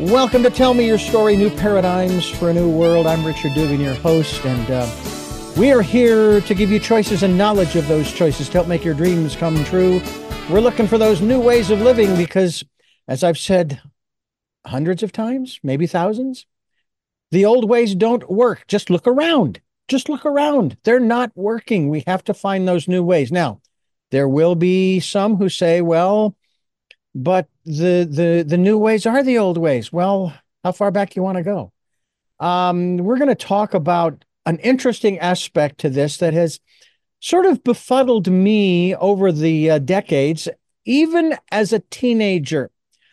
Welcome to Tell Me Your Story, New Paradigms for a New World. I'm Richard Dugan, your host, and we are here to give you choices and knowledge of those choices to help make your dreams come true. We're looking for those new ways of living because, as I've said hundreds of times, maybe thousands, the old ways don't work. Just look around. Just look around. They're not working. We have to find those new ways. Now, there will be some who say, well, but the new ways are the old ways. Well, how far back you want to go? We're going to talk about an interesting aspect to this that has sort of befuddled me over the decades, even as a teenager.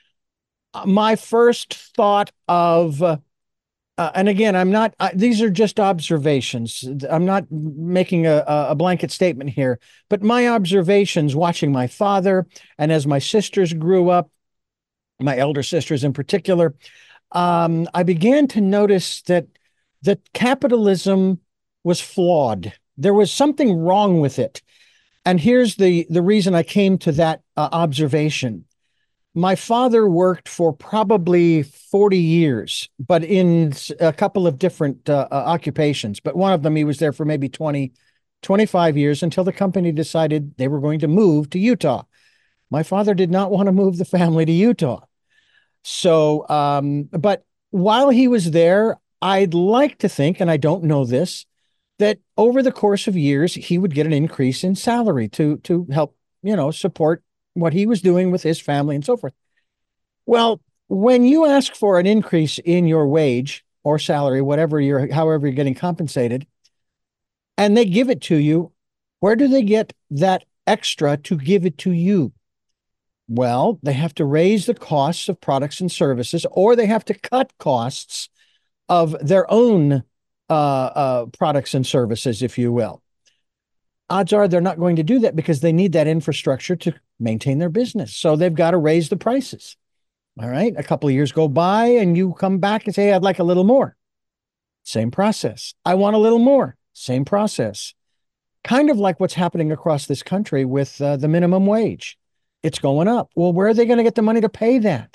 My first thought of, and again, these are just observations. I'm not making a blanket statement here, but my observations watching my father and as my sisters grew up, my elder sisters in particular, I began to notice that capitalism was flawed. There was something wrong with it. And here's the reason I came to that observation. My father worked for probably 40 years, but in a couple of different occupations. But one of them, he was there for maybe 20, 25 years until the company decided they were going to move to Utah. My father did not want to move the family to Utah. So, but while he was there, I'd like to think, and I don't know this, that over the course of years, he would get an increase in salary to help, support what he was doing with his family and so forth. Well, when you ask for an increase in your wage or salary, however you're getting compensated, and they give it to you, where do they get that extra to give it to you? Well, they have to raise the costs of products and services, or they have to cut costs of their own products and services, if you will. Odds are they're not going to do that because they need that infrastructure to maintain their business. So they've got to raise the prices. All right. A couple of years go by and you come back and say, hey, I'd like a little more. Same process. I want a little more. Same process. Kind of like what's happening across this country with the minimum wage. It's going up. Well, where are they going to get the money to pay that?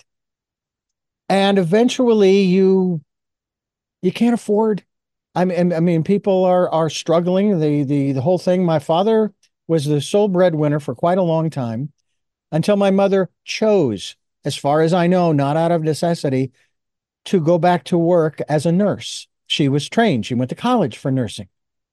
And eventually you can't afford. I mean, people are struggling. The whole thing. My father was the sole breadwinner for quite a long time until my mother chose, as far as I know, not out of necessity, to go back to work as a nurse. She was trained. She went to college for nursing.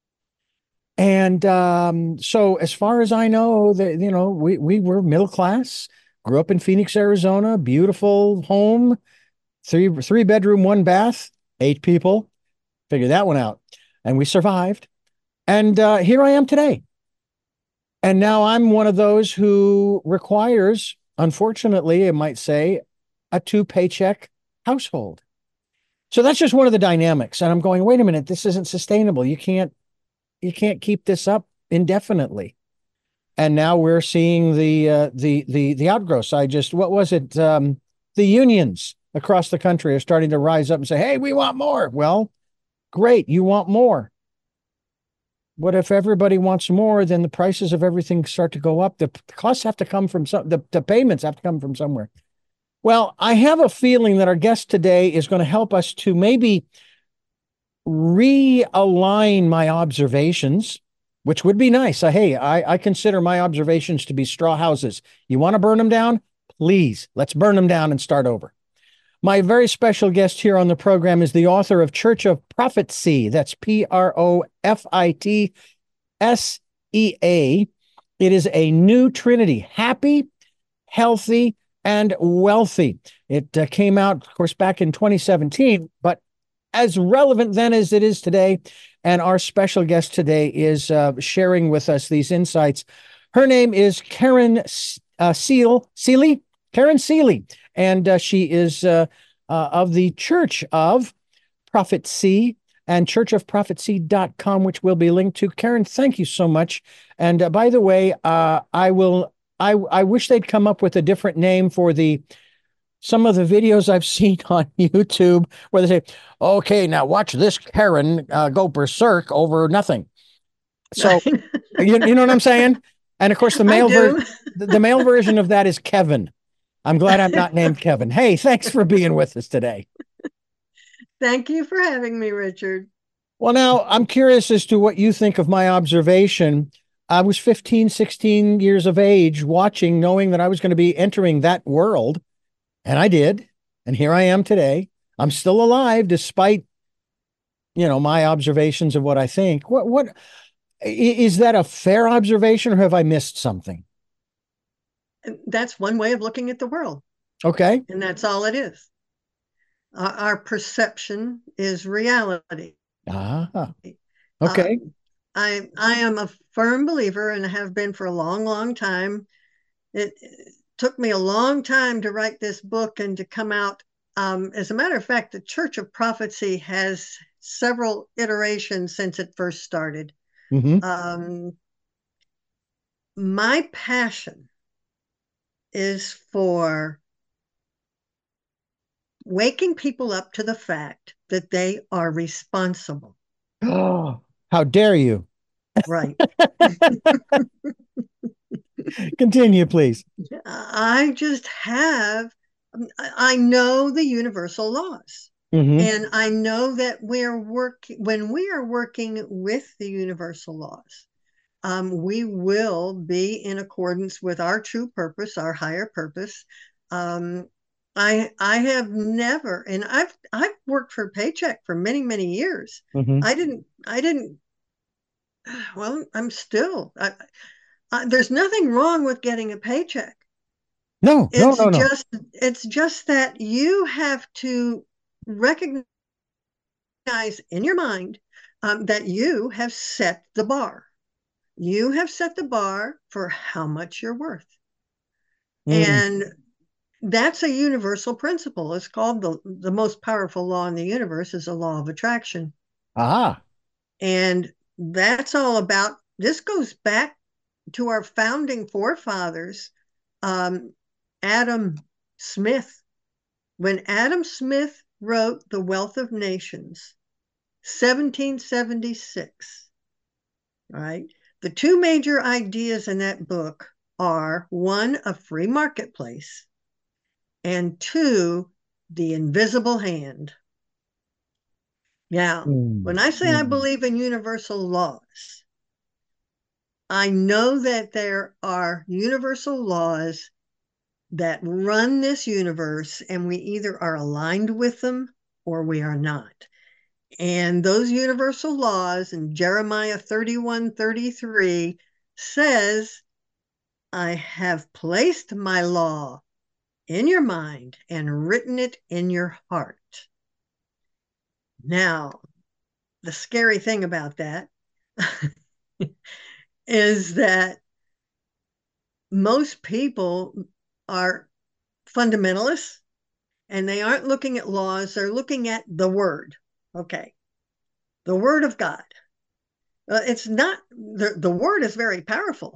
And so as far as I know, we were middle class, grew up in Phoenix, Arizona, beautiful home, three bedroom, 1 bath, 8 people. Figure that one out. And we survived. And here I am today. And now I'm one of those who requires, unfortunately, I might say, a 2-paycheck household. So that's just one of the dynamics. And I'm going, wait a minute, this isn't sustainable. You can't keep this up indefinitely. And now we're seeing the outgrowths. What was it? The unions across the country are starting to rise up and say, hey, we want more. Well, great, you want more. What if everybody wants more, then the prices of everything start to go up. The costs have to come from the payments have to come from somewhere. Well, I have a feeling that our guest today is going to help us to maybe realign my observations, which would be nice. Hey, I consider my observations to be straw houses. You want to burn them down? Please, let's burn them down and start over. My very special guest here on the program is the author of Church of Prophecy. That's Profitseea. It is a new trinity, happy, healthy, and wealthy. It came out, of course, back in 2017, but as relevant then as it is today. And our special guest today is sharing with us these insights. Her name is Karen Seeley. Karen Seeley. And she is of the Church of Prophecy and churchofprophecy.com, which will be linked to. Karen, thank you so much. And by the way, I wish they'd come up with a different name for some of the videos I've seen on YouTube where they say, okay, now watch this Karen go berserk over nothing. So you know what I'm saying? And of course, the male version of that is Kevin. I'm glad I'm not named Kevin. Hey, thanks for being with us today. Thank you for having me, Richard. Well, now I'm curious as to what you think of my observation. I was 15, 16 years of age watching, knowing that I was going to be entering that world, and I did. And here I am today. I'm still alive despite, my observations of what I think. Is that a fair observation or have I missed something? That's one way of looking at the world, Okay. and that's all it is. Our perception is reality. Ah, Uh, okay. I am a firm believer and have been for a long, long time. It took me a long time to write this book and to come out. As a matter of fact, the Church of Prophecy has several iterations since it first started. Hmm. My passion is for waking people up to the fact that they are responsible. Oh, how dare you? Right. Continue, please. I just have, I know the universal laws. Hmm. And I know that when we are working with the universal laws, we will be in accordance with our true purpose, our higher purpose. Um, I have never, and I've worked for a paycheck for many, many years. Hmm. I didn't. Well, I'm still. There's nothing wrong with getting a paycheck. No, no, It's no, no. just it's just that you have to recognize in your mind that you have set the bar. You have set the bar for how much you're worth. Mm. And that's a universal principle. It's called the most powerful law in the universe is the law of attraction. Aha. And that's all about, this goes back to our founding forefathers, um, Adam Smith. When Adam Smith wrote The Wealth of Nations, 1776, right? The two major ideas in that book are one, a free marketplace, and two, the invisible hand. Now, Mm. when I say I Mm. believe in universal laws, I know that there are universal laws that run this universe, and we either are aligned with them or we are not. And those universal laws in Jeremiah 31:33 says, I have placed my law in your mind and written it in your heart. Now, the scary thing about that is that most people are fundamentalists and they aren't looking at laws, they're looking at the word. Okay, the word of God. It's not, the word is very powerful.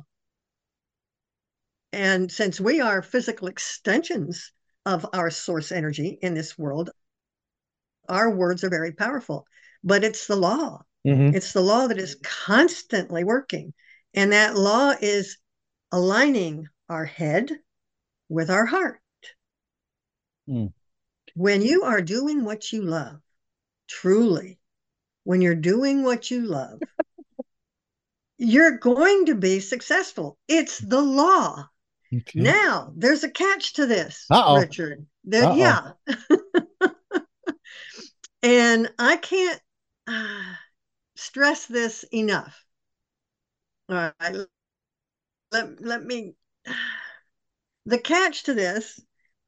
And since we are physical extensions of our source energy in this world, our words are very powerful. But it's the law. Hmm. It's the law that is constantly working. And that law is aligning our head with our heart. Mm. When you are doing what you love, truly, when you're doing what you love, you're going to be successful. It's the law. Okay. Now, there's a catch to this, Uh-oh. Richard. Uh-oh. Yeah. And I can't uh, stress this enough. All right. Let me. The catch to this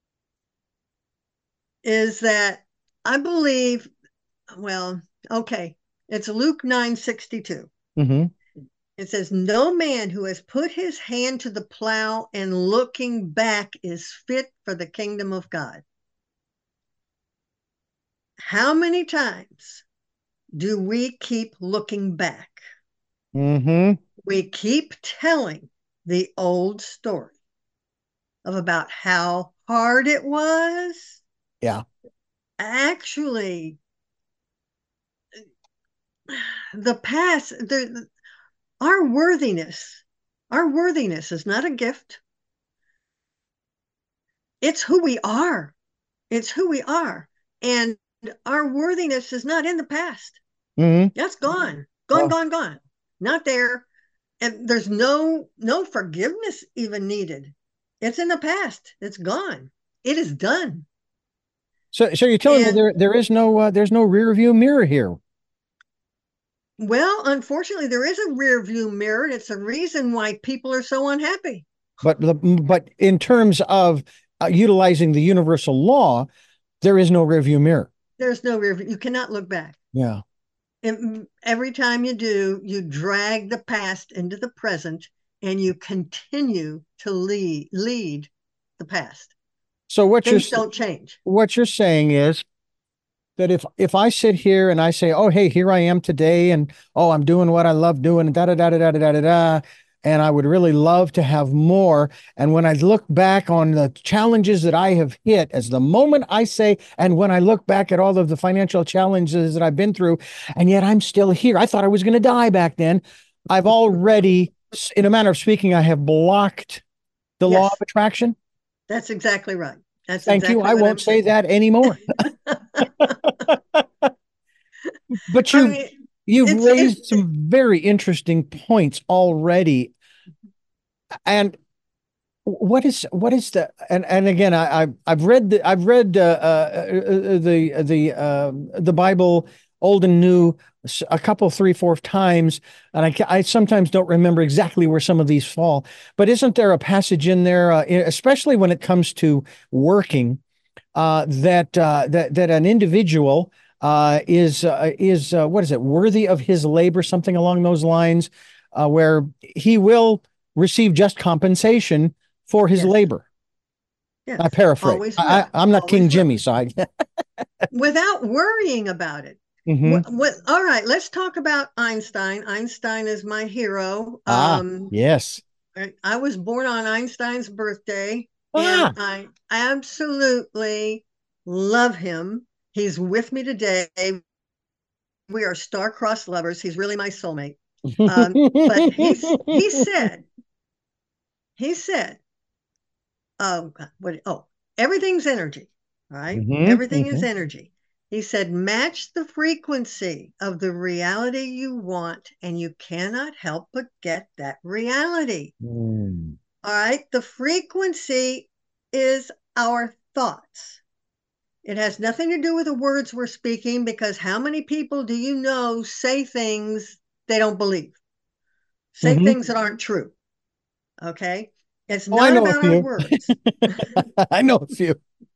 is that I believe, well, okay, it's Luke 9:62. Hmm. It says, no man who has put his hand to the plow and looking back is fit for the kingdom of God. How many times do we keep looking back? Hmm. We keep telling the old story of about how hard it was. Yeah. Actually, the past, our worthiness, our worthiness is not a gift. It's who we are. It's who we are. And our worthiness is not in the past. Hmm. That's gone. Gone, Oh, gone, gone. Not there. And there's no forgiveness even needed. It's in the past. It's gone. It is done. so you're telling me And there's no rear view mirror here. well, unfortunately, there is a rear view mirror, and it's a reason why people are so unhappy. But in terms of utilizing the universal law, there is no rear view mirror. There's no rear view. You cannot look back. Yeah. And every time you do, you drag the past into the present, and you continue to lead the past. So Things don't change. what you're saying is that if I sit here and I say, "Oh, hey, here I am today, and oh, I'm doing what I love doing, and da da da da da da da da," and I would really love to have more. And when I look back on the challenges that I have hit, as the moment I say, and when I look back at all of the financial challenges that I've been through, and yet I'm still here. I thought I was going to die back then. I've already, in a manner of speaking, I have blocked the law of Yes, attraction. that's exactly right. That's Thank you. exactly I what won't I'm say saying. that anymore. But I mean, you've it's raised some very interesting points already. And what is the and again I've read the Bible Old and New a couple three four times, and I sometimes don't remember exactly where some of these fall. But isn't there a passage in there, especially when it comes to working, that an individual is what is it, worthy of his labor, something along those lines, where he will receive just compensation for his yes, labor. yes, I paraphrase. always will, I'm not King always will, Jimmy, so I. without worrying about it. Hmm. All right, let's talk about Einstein. Einstein is my hero. Ah, yes. I was born on Einstein's birthday, and Ah. I absolutely love him. He's with me today. We are star-crossed lovers. He's really my soulmate. But he said, oh, everything's energy. All right, Hmm. everything is Hmm. energy. He said, match the frequency of the reality you want, and you cannot help but get that reality. Mm. All right, the frequency is our thoughts. It has nothing to do with the words we're speaking, because how many people do you know say things they don't believe, say Hmm. things that aren't true? Okay, it's Oh, I not know a about our few. words. I know a few.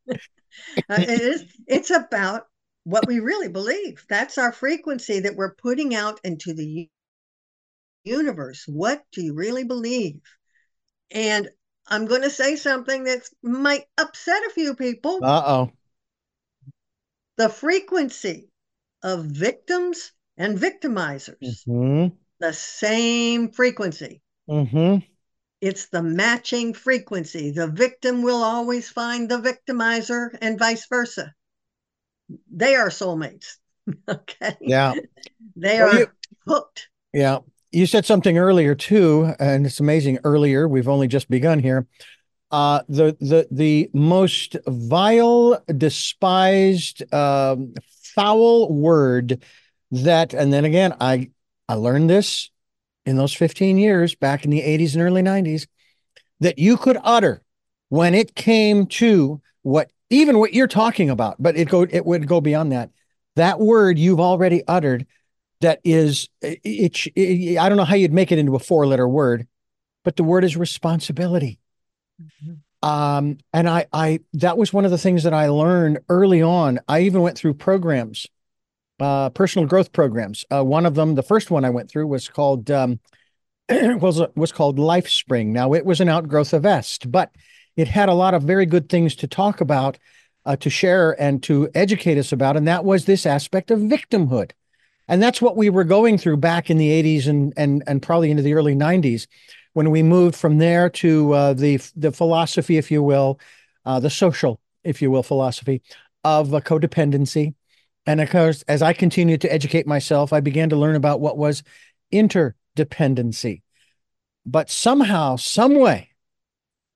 It's about what we really believe. That's our frequency that we're putting out into the universe. What do you really believe? And I'm going to say something that might upset a few people. Uh-oh. The frequency of victims and victimizers, Hmm. the same frequency. Hmm. It's the matching frequency. The victim will always find the victimizer, and vice versa. They are soulmates. Okay. Yeah. They Well, are hooked. yeah. You said something earlier too, and it's amazing. Earlier, we've only just begun here. The most vile, despised, foul word that, and then again, I learned this in those 15 years back in the 80s and early 90s, that you could utter when it came to what you're talking about, but it would go beyond that. That word you've already uttered, that is I don't know how you'd make it into a four-letter word, but the word is responsibility. Mhm. And that was one of the things that I learned early on. I even went through programs, personal growth programs. One of them, the first one I went through, was called was called LifeSpring. Now it was an outgrowth of Est, but it had a lot of very good things to talk about, to share, and to educate us about, and that was this aspect of victimhood. And that's what we were going through back in the 80s and probably into the early 90s, when we moved from there to the philosophy, if you will, the social, if you will, philosophy of codependency. And of course, as I continued to educate myself, I began to learn about what was interdependency. But somehow, some way,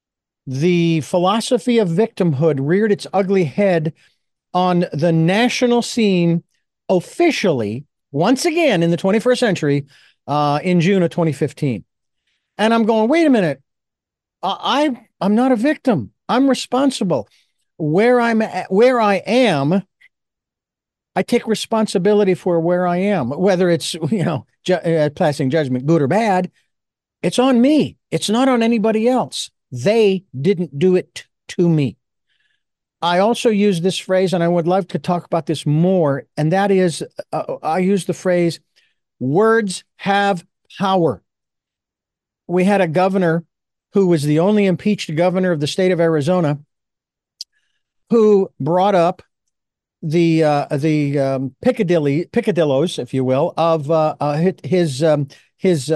the philosophy of victimhood reared its ugly head on the national scene officially, once again in the 21st century, in June of 2015. And I'm going, wait a minute. I'm not a victim. I'm responsible. Where I am, I take responsibility for where I am, whether it's, passing judgment, good or bad. It's on me. It's not on anybody else. They didn't do it to me. I also use this phrase, and I would love to talk about this more, and that is, I use the phrase, words have power. We had a governor who was the only impeached governor of the state of Arizona who brought up the picadillos, if you will, of his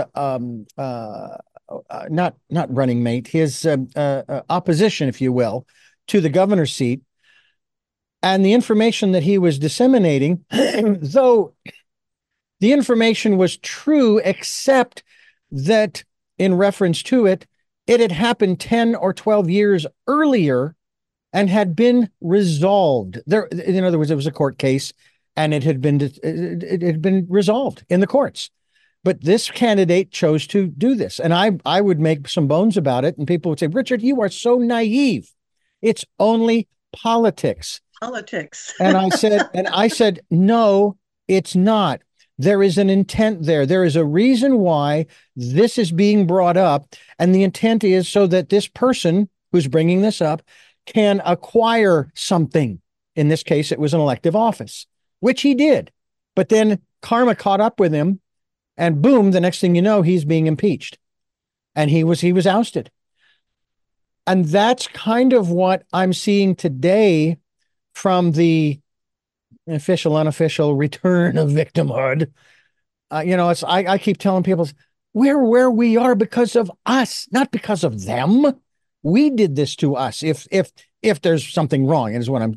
not running mate, his opposition, if you will, to the governor's seat, and the information that he was disseminating, though the information was true, except that in reference to it, it had happened 10 or 12 years earlier and had been resolved. There, in other words, it was a court case, and it had been resolved in the courts. But this candidate chose to do this, and I would make some bones about it, and people would say, "Richard, you are so naive. It's only politics." Politics. And I said, no, it's not. There is an intent there. There is a reason why this is being brought up, and the intent is so that this person who's bringing this up can acquire something. In this case, it was an elective office, which he did. But then karma caught up with him, and boom, the next thing you know, he's being impeached. And he was ousted. And that's kind of what I'm seeing today from the official, unofficial return of victimhood. I keep telling people, we're where we are because of us, not because of them. We did this to us. If there's something wrong, is what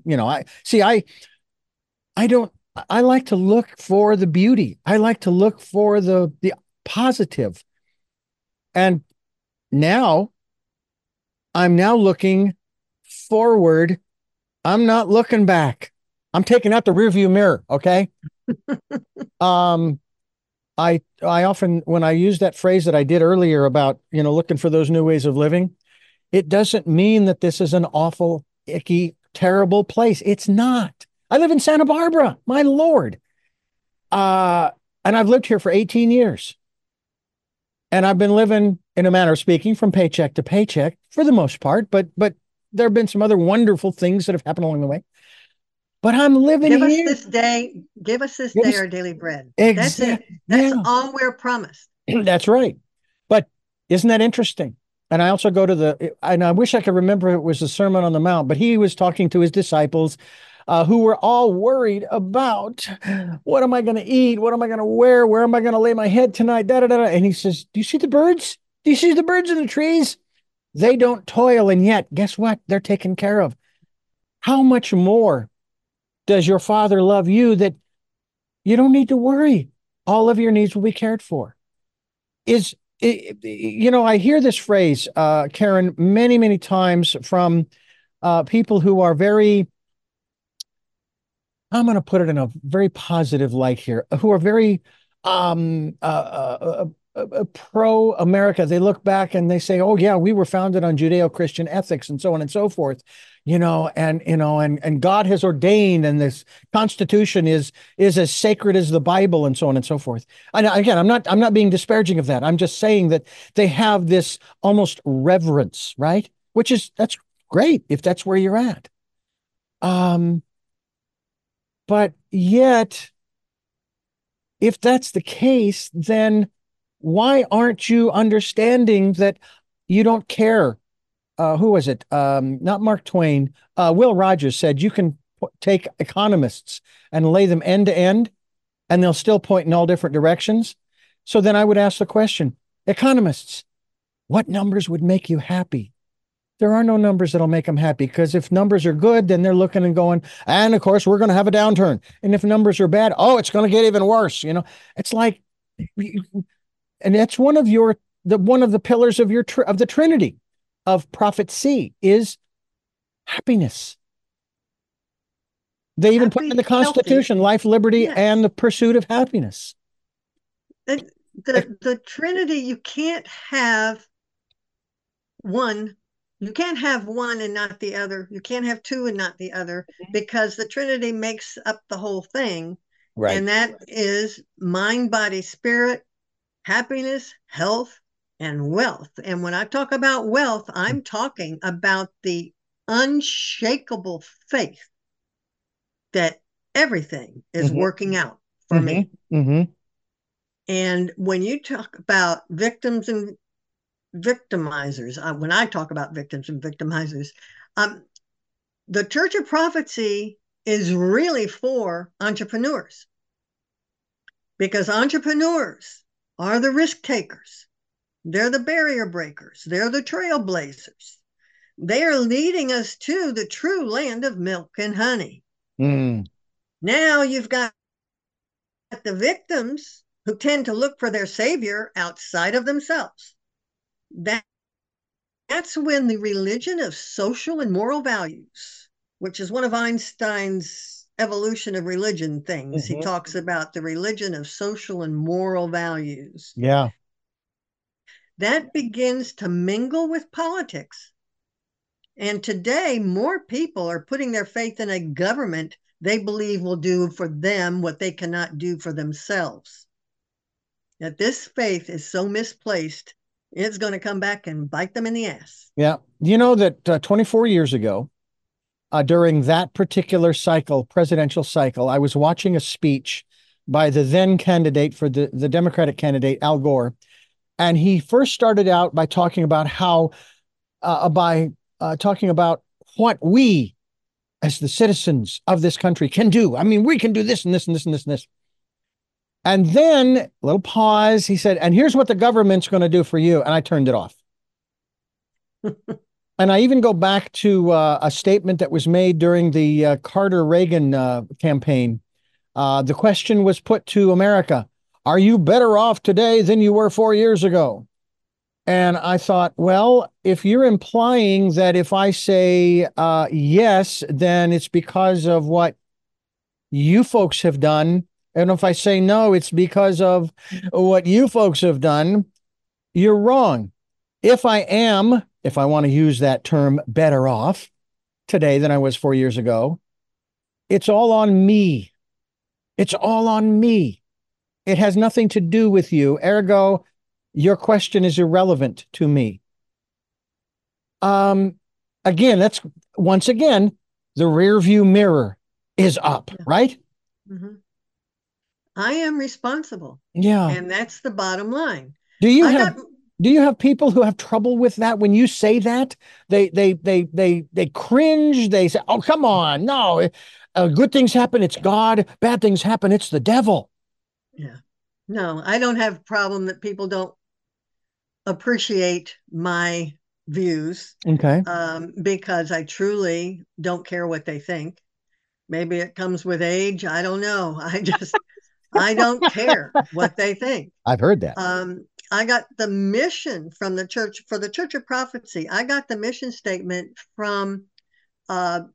I like to look for the beauty. I like to look for the positive. And now I'm now looking forward. I'm not looking back. I'm taking out the rearview mirror. Okay. I often, when I use that phrase that I did earlier about, looking for those new ways of living, it doesn't mean that this is an awful, icky, terrible place. It's not. I live in Santa Barbara, my Lord. And I've lived here for 18 years. And I've been living, in a manner of speaking, from paycheck to paycheck for the most part, but there have been some other wonderful things that have happened along the way. But I'm living here. Give us this day our daily bread. That's it. That's all we're promised. That's right. But isn't that interesting? And I also go to and I wish I could remember it was the Sermon on the Mount, but he was talking to his disciples who were all worried about, what am I going to eat? What am I going to wear? Where am I going to lay my head tonight? Da, da, da. And he says, do you see the birds? Do you see the birds in the trees? They don't toil, and yet, guess what? They're taken care of. How much more does your Father love you that you don't need to worry? All of your needs will be cared for. I hear this phrase, Karen, many, many times from people who are very, I'm going to put it in a very positive light here, who are very pro-America. They look back and they say, oh yeah, we were founded on Judeo-Christian ethics and so on and so forth, and God has ordained, and this Constitution is as sacred as the Bible, and so on and so forth. And again, I'm not being disparaging of that. I'm just saying that they have this almost reverence, right? That's great if that's where you're at. But yet, if that's the case, then why aren't you understanding that you don't care? Who was it? Not Mark Twain. Will Rogers said you can take economists and lay them end to end, and they'll still point in all different directions. So then I would ask the question, economists, what numbers would make you happy? There are no numbers that'll make them happy, because if numbers are good, then they're looking and going, and of course, we're going to have a downturn. And if numbers are bad, oh, it's going to get even worse. It's like, and that's one of the pillars of the Trinity. of Prophet C is happiness. They even put in Happy, the healthy. Constitution life, liberty, Yes. and the pursuit of happiness. The Trinity, you can't have one. You can't have one and not the other. You can't have two and not the other, because the Trinity makes up the whole thing. Right. And that is mind, body, spirit, happiness, health, and wealth. And when I talk about wealth, I'm talking about the unshakable faith that everything is Mm-hmm. working out for Mm-hmm. me. Mm-hmm. And when you talk about victims and victimizers, when I talk about victims and victimizers, the Church of Prophecy is really for entrepreneurs, because entrepreneurs are the risk takers. They're the barrier breakers. They're the trailblazers. They are leading us to the true land of milk and honey. Mm. Now you've got the victims who tend to look for their savior outside of themselves. That's when the religion of social and moral values, which is one of Einstein's evolution of religion things, he Mm-hmm. talks about the religion of social and moral values. Yeah. That begins to mingle with politics. And today, more people are putting their faith in a government they believe will do for them what they cannot do for themselves. That this faith is so misplaced, it's going to come back and bite them in the ass. Yeah. You know that 24 years ago, during that particular cycle, presidential cycle, I was watching a speech by the then candidate for the Democratic candidate, Al Gore. And he first started out by talking about how, by talking about what we as the citizens of this country can do. I mean, we can do this and this and this and this and this. And then a little pause. He said, and here's what the government's going to do for you. And I turned it off. And I even go back to a statement that was made during the Carter Reagan campaign. The question was put to America: are you better off today than you were 4 years ago? And I thought, well, if you're implying that if I say yes, then it's because of what you folks have done. And if I say no, it's because of what you folks have done, you're wrong. If I want to use that term, better off today than I was 4 years ago, it's all on me. It's all on me. It has nothing to do with you. Ergo, your question is irrelevant to me. Again, that's once again, the rear view mirror is up, right? Mm-hmm. I am responsible. Yeah. And that's the bottom line. Do you have people who have trouble with that when you say that? They cringe. They say, "Oh, come on. No. Good things happen, it's God. Bad things happen, it's the devil." Yeah. No, I don't have a problem that people don't appreciate my views. Okay. Because I truly don't care what they think. Maybe it comes with age. I don't know. I don't care what they think. I've heard that. I got the mission from the church, for the Church of Prophecy. I got the mission statement from a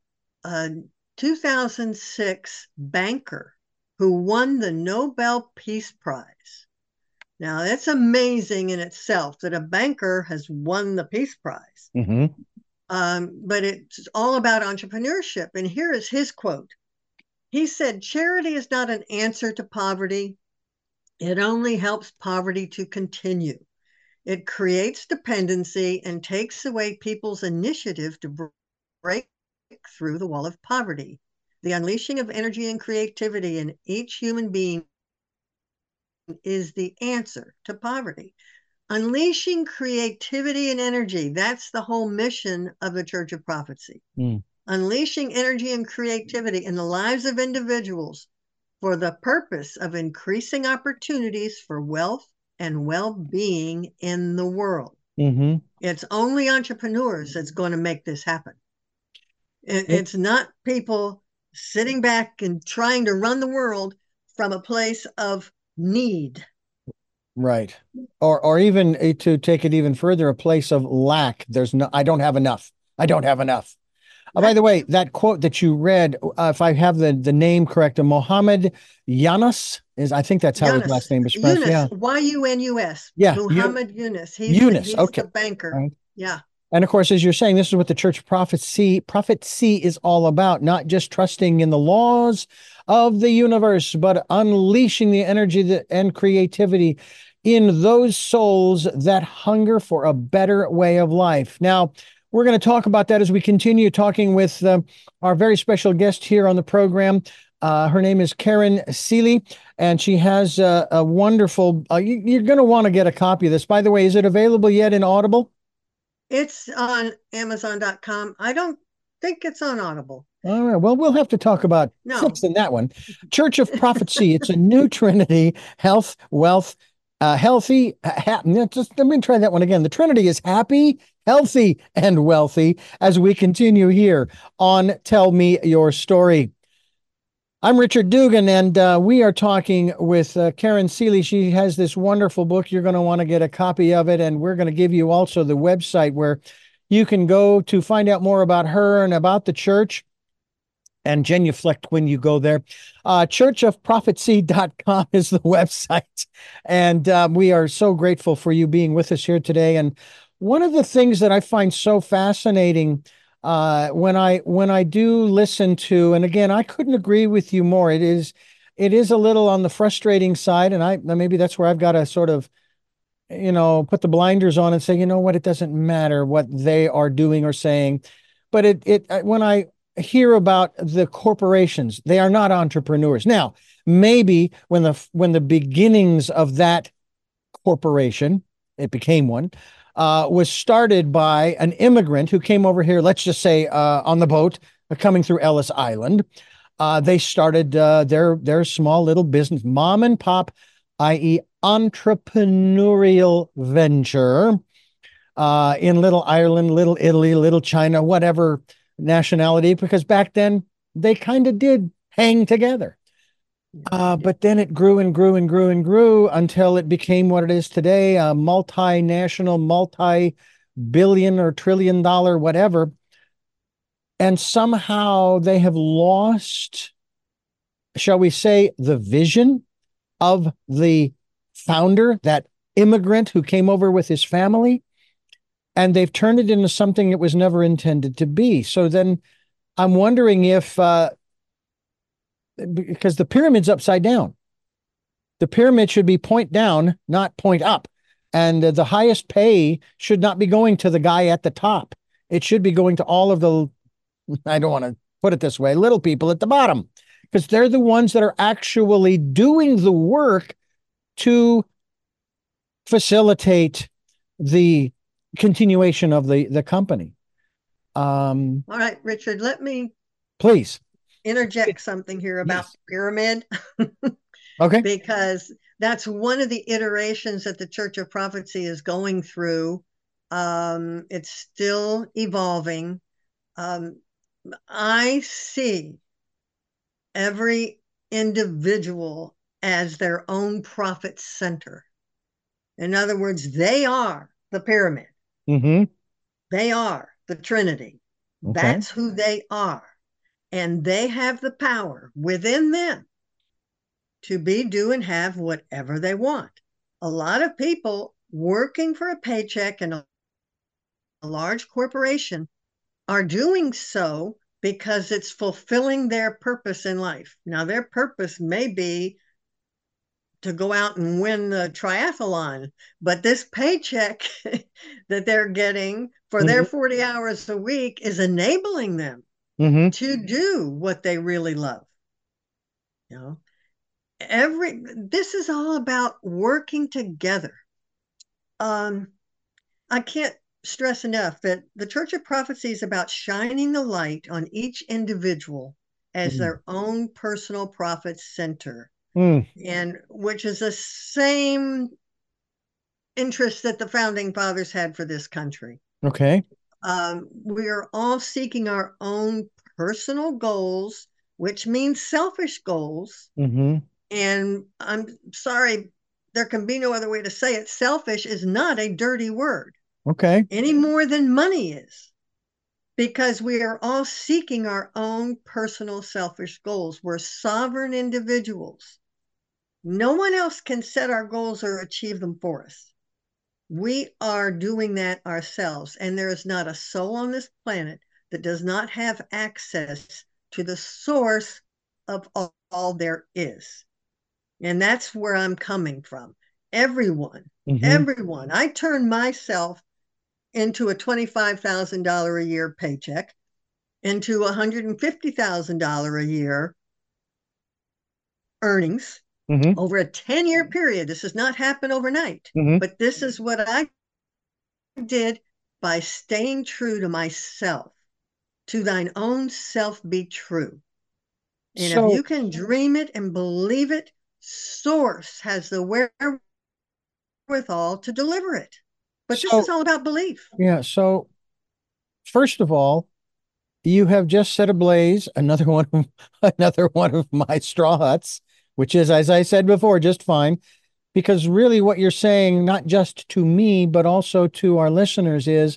2006 banker who won the Nobel Peace Prize. Now, that's amazing in itself that a banker has won the Peace Prize. Mm-hmm. But it's all about entrepreneurship. And here is his quote. He said, "Charity is not an answer to poverty. It only helps poverty to continue. It creates dependency and takes away people's initiative to break through the wall of poverty. The unleashing of energy and creativity in each human being is the answer to poverty." Unleashing creativity and energy, that's the whole mission of the Church of Prophecy. Unleashing energy and creativity in the lives of individuals for the purpose of increasing opportunities for wealth and well-being in the world. Mm-hmm. It's only entrepreneurs that's going to make this happen. It's not people sitting back and trying to run the world from a place of need. Right. Or even to take it even further, a place of lack. There's no, I don't have enough. I don't have enough. By the Right. way, that quote that you read, if I have the name correct, Mohammed Yunus is, I think that's how his last Yunus, name is pronounced. Yunus, Yeah. Yunus, Yeah. Muhammad Yunus. Eunice. He's the Okay. banker. Right. Yeah. And of course, as you're saying, this is what the church prophecy is all about, not just trusting in the laws of the universe, but unleashing the energy and creativity in those souls that hunger for a better way of life. Now, we're going to talk about that as we continue talking with our very special guest here on the program. Her name is Karen Seeley, and she has a wonderful. You're going to want to get a copy of this. By the way, is it available yet in Audible? It's on Amazon.com. I don't think it's on Audible. All right. Well, we'll have to talk about No. fixing that one. Church of Prophecy. It's a new Trinity: health, wealth, healthy. Just let me try that one again. The Trinity is happy, healthy, and wealthy. As we continue here on Tell Me Your Story. I'm Richard Dugan, and we are talking with Karen Seeley. She has this wonderful book. You're going to want to get a copy of it, and we're going to give you also the website where you can go to find out more about her and about the church and genuflect when you go there. Churchofprophecy.com is the website. And we are so grateful for you being with us here today. And one of the things that I find so fascinating when I do listen to, and again, I couldn't agree with you more. It is a little on the frustrating side, and I maybe that's where I've got to sort of put the blinders on and say, you know what, it doesn't matter what they are doing or saying. But when I hear about the corporations, they are not entrepreneurs. Now, maybe when the beginnings of that corporation, it became one, was started by an immigrant who came over here, let's just say on the boat coming through Ellis Island. They started their small little business, mom and pop, i.e., entrepreneurial venture in Little Ireland, Little Italy, Little China, whatever nationality, because back then they kind of did hang together. But then it grew and grew and grew and grew until it became what it is today, a multinational, multi-billion or trillion dollar, whatever. And somehow they have lost, shall we say, the vision of the founder, that immigrant who came over with his family, and they've turned it into something it was never intended to be. So then I'm wondering if, because the pyramid's upside down, the pyramid should be point down, not point up. And the highest pay should not be going to the guy at the top. It should be going to all of the, I don't want to put it this way, little people at the bottom, because they're the ones that are actually doing the work to facilitate the continuation of the company. All right, Richard, let me Please. interject something here about Yes. pyramid. Okay. Because that's one of the iterations that the Church of Prophecy is going through. It's still evolving. I see every individual as their own profit center. In other words, they are the pyramid. Mm-hmm. They are the Trinity. Okay. That's who they are. And they have the power within them to be, do, and have whatever they want. A lot of people working for a paycheck in a large corporation are doing so because it's fulfilling their purpose in life. Now, their purpose may be to go out and win the triathlon, but this paycheck that they're getting for their Mm-hmm. 40 hours a week is enabling them Mm-hmm. to do what they really love. You know, this is all about working together. I can't stress enough that the Church of Prophecy is about shining the light on each individual as their own personal profit center, Mm-hmm. and which is the same interest that the founding fathers had for this country. Okay. We are all seeking our own personal goals, which means selfish goals. Mm-hmm. And I'm sorry, there can be no other way to say it. Selfish is not a dirty word. Okay. Any more than money is, because we are all seeking our own personal selfish goals. We're sovereign individuals. No one else can set our goals or achieve them for us. We are doing that ourselves. And there is not a soul on this planet that does not have access to the source of all there is. And that's where I'm coming from. Everyone. I turn myself into a $25,000 a year paycheck, into $150,000 a year earnings over a 10-year period. This does not happen overnight, but this is what I did by staying true to myself. To thine own self be true. And if you can dream it and believe it, Source has the wherewithal to deliver it. But this is all about belief. Yeah. So, first of all, you have just set ablaze another one of my straw huts, which is, as I said before, just fine. Because really what you're saying, not just to me, but also to our listeners, is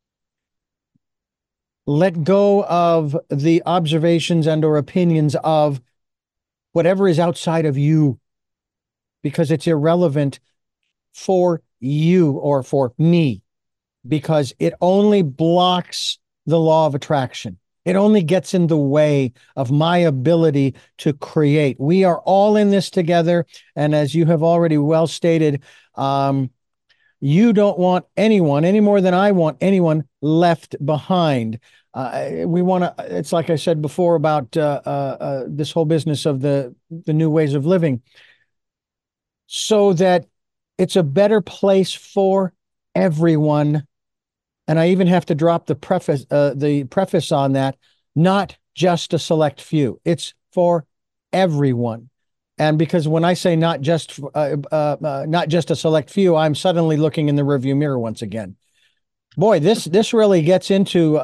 let go of the observations and or opinions of whatever is outside of you, because it's irrelevant for you or for me, because it only blocks the law of attraction. It only gets in the way of my ability to create. We are all in this together. And as you have already well stated, you don't want anyone any more than I want anyone left behind. We want to, it's like I said before about this whole business of the new ways of living, so that it's a better place for everyone. And I even have to drop the preface on that, not just a select few. It's for everyone. And because when I say not just a select few, I'm suddenly looking in the rearview mirror once again. Boy, this really gets into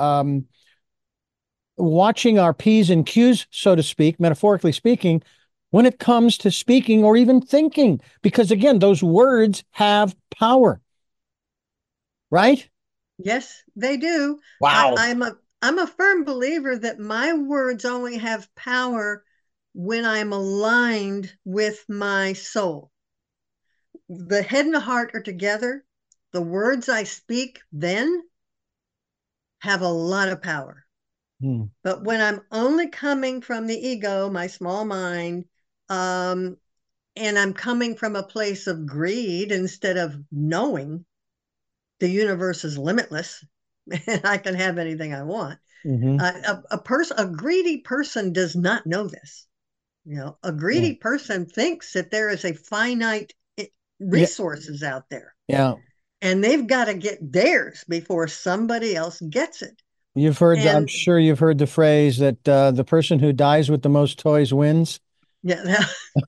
watching our P's and Q's, so to speak, metaphorically speaking, when it comes to speaking or even thinking, because again, those words have power, right? Yes, they do. Wow. I'm a firm believer that my words only have power when I'm aligned with my soul. The head and the heart are together. The words I speak then have a lot of power. But when I'm only coming from the ego, my small mind, and I'm coming from a place of greed instead of knowing the universe is limitless and I can have anything I want. A greedy person does not know this. A greedy person thinks that there is a finite resources out there. Yeah. And they've got to get theirs before somebody else gets it. I'm sure you've heard the phrase that the person who dies with the most toys wins. Yeah.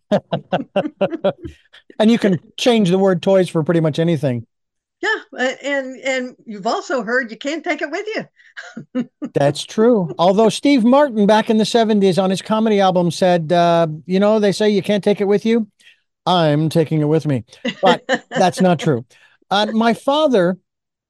And you can change the word toys for pretty much anything. Yeah. And you've also heard you can't take it with you. That's true. Although Steve Martin back in the 70s on his comedy album said, they say you can't take it with you. I'm taking it with me. But that's not true. My father,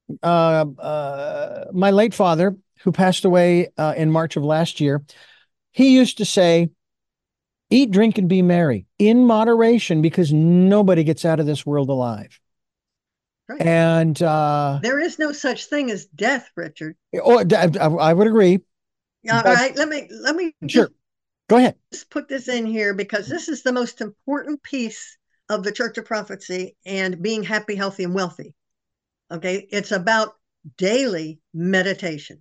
my late father, who passed away in March of last year, he used to say, eat, drink, and be merry in moderation, because nobody gets out of this world alive. Right. And there is no such thing as death, Richard. I would agree. All right. Let me sure. Go ahead. Just put this in here, because this is the most important piece of the Church of Prophecy and being happy, healthy, and wealthy. Okay. It's about daily meditation.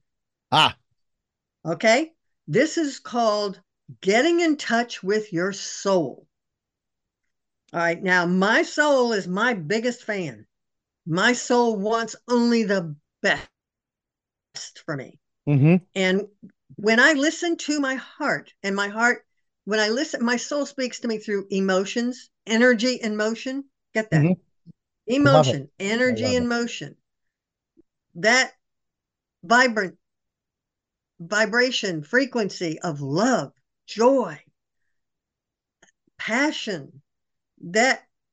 Okay. This is called getting in touch with your soul. All right. Now, my soul is my biggest fan. My soul wants only the best for me. And when I listen to my heart, and when I listen, my soul speaks to me through emotions, energy, and motion. Get that? Emotion, energy, and motion. That vibrant vibration, frequency of love, joy, passion, that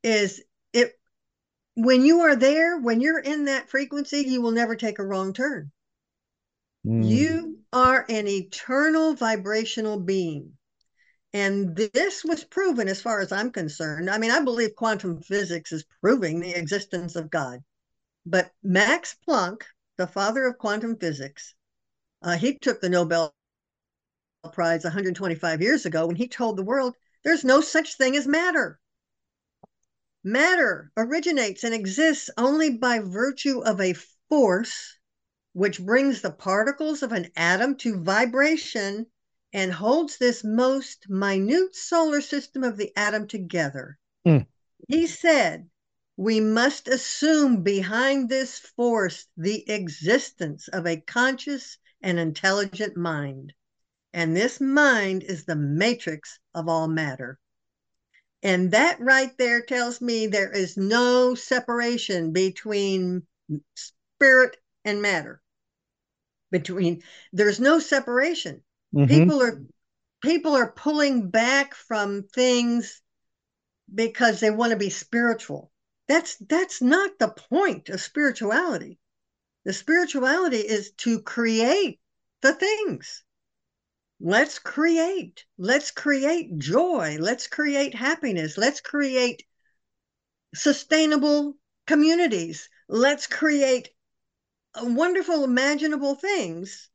is it when you are there, when you're in that frequency, you will never take a wrong turn. You are an eternal vibrational being. And this was proven as far as I'm concerned. I mean, I believe quantum physics is proving the existence of God. But Max Planck, the father of quantum physics, he took the Nobel Prize 125 years ago when he told the world there's no such thing as matter. Matter originates and exists only by virtue of a force which brings the particles of an atom to vibration and holds this most minute solar system of the atom together. Mm. He said, we must assume behind this force the existence of a conscious and intelligent mind. And this mind is the matrix of all matter. And that right there tells me there is no separation between spirit and matter. There's no separation. Mm-hmm. People are pulling back from things because they want to be spiritual. That's not the point of spirituality. The spirituality is to create the things. Let's create joy, let's create happiness, let's create sustainable communities, let's create wonderful imaginable things.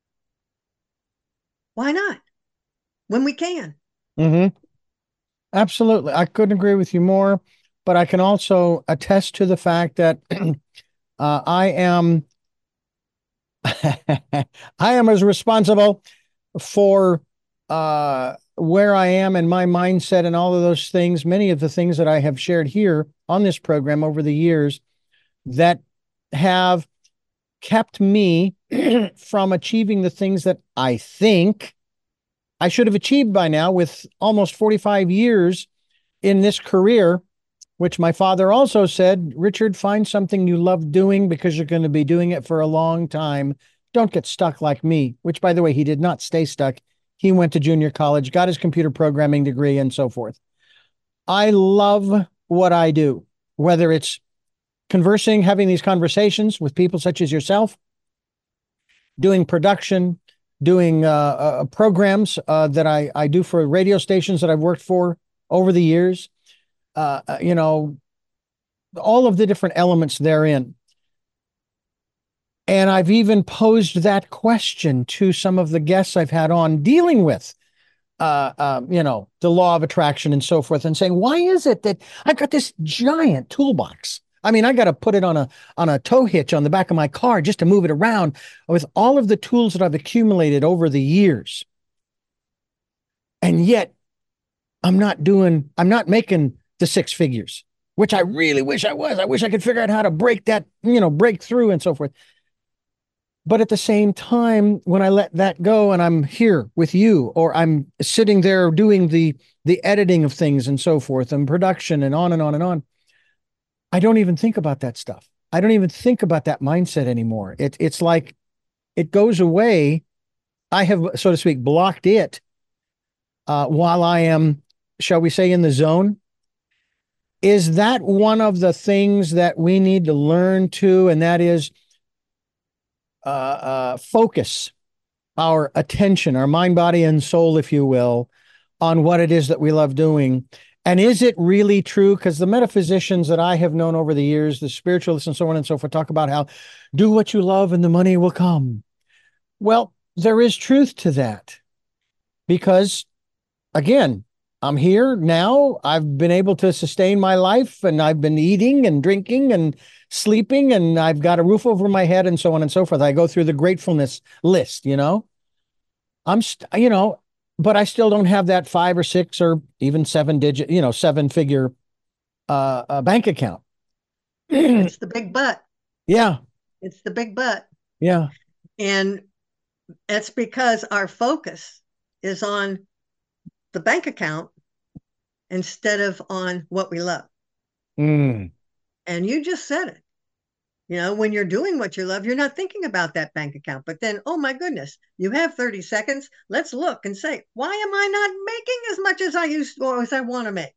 Why not when we can? Mm-hmm. Absolutely. I couldn't agree with you more, but I can also attest to the fact that I am I am as responsible for where I am and my mindset and all of those things, many of the things that I have shared here on this program over the years that have kept me from achieving the things that I think I should have achieved by now with almost 45 years in this career, which my father also said, Richard, find something you love doing because you're going to be doing it for a long time. Don't get stuck like me, which, by the way, he did not stay stuck. He went to junior college, got his computer programming degree, and so forth. I love what I do, whether it's conversing, having these conversations with people such as yourself, doing production, doing programs that I do for radio stations that I've worked for over the years, you know, all of the different elements therein. And I've even posed that question to some of the guests I've had on dealing with, the law of attraction and so forth, and saying, why is it that I've got this giant toolbox? I mean, I got to put it on a tow hitch on the back of my car just to move it around with all of the tools that I've accumulated over the years. And yet I'm not making the six figures, which I really wish I was. I wish I could figure out how to break that, break through and so forth. But at the same time, when I let that go and I'm here with you, or I'm sitting there doing the editing of things and so forth and production and on and on and on, I don't even think about that stuff. I don't even think about that mindset anymore. It's like it goes away. I have, so to speak, blocked it while I am, shall we say, in the zone. Is that one of the things that we need to learn to? And that is focus our attention, our mind, body, and soul, if you will, on what it is that we love doing. And is it really true? Because the metaphysicians that I have known over the years, the spiritualists and so on and so forth, talk about how do what you love and the money will come. Well, there is truth to that because, again, I'm here now. I've been able to sustain my life and I've been eating and drinking and sleeping and I've got a roof over my head and so on and so forth. I go through the gratefulness list, but I still don't have that 5 or 6 or even 7-digit, 7-figure bank account. It's the big butt. Yeah. It's the big butt. Yeah. And that's because our focus is on the bank account instead of on what we love. Mm. And you just said it. When you're doing what you love, you're not thinking about that bank account. But then, oh my goodness, you have 30 seconds. Let's look and say, why am I not making as much as I used or as I want to make?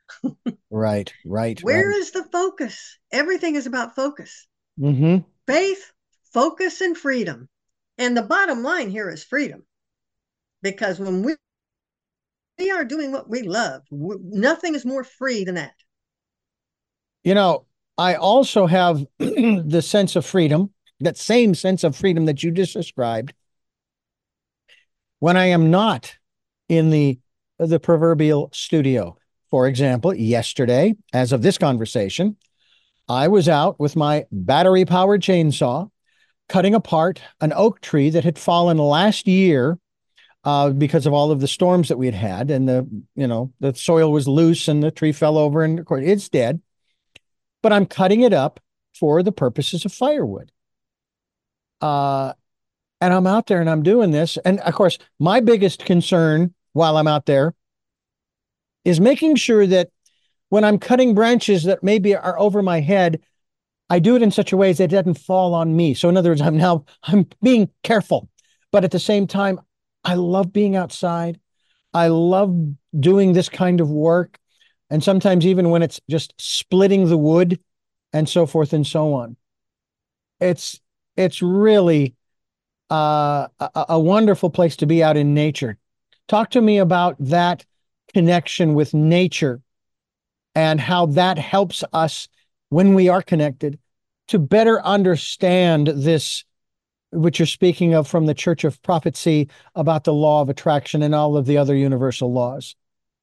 Right, right, Where right. is the focus? Everything is about focus. Mm-hmm. Faith, focus, and freedom. And the bottom line here is freedom. Because when we are doing what we love, nothing is more free than that. You know, I also have the sense of freedom, that same sense of freedom that you just described, when I am not in the proverbial studio. For example, yesterday, as of this conversation, I was out with my battery powered chainsaw cutting apart an oak tree that had fallen last year because of all of the storms that we had had, and the soil was loose and the tree fell over, and of course it's dead. But I'm cutting it up for the purposes of firewood. Uh, and I'm out there and I'm doing this, and of course my biggest concern while I'm out there is making sure that when I'm cutting branches that maybe are over my head, I do it in such a way that it doesn't fall on me. So in other words, I'm being careful, but at the same time, I love being outside. I love doing this kind of work. And sometimes even when it's just splitting the wood and so forth and so on, it's it's really a wonderful place to be out in nature. Talk to me about that connection with nature and how that helps us when we are connected to better understand this, which you're speaking of from the Church of Prophecy about the law of attraction and all of the other universal laws.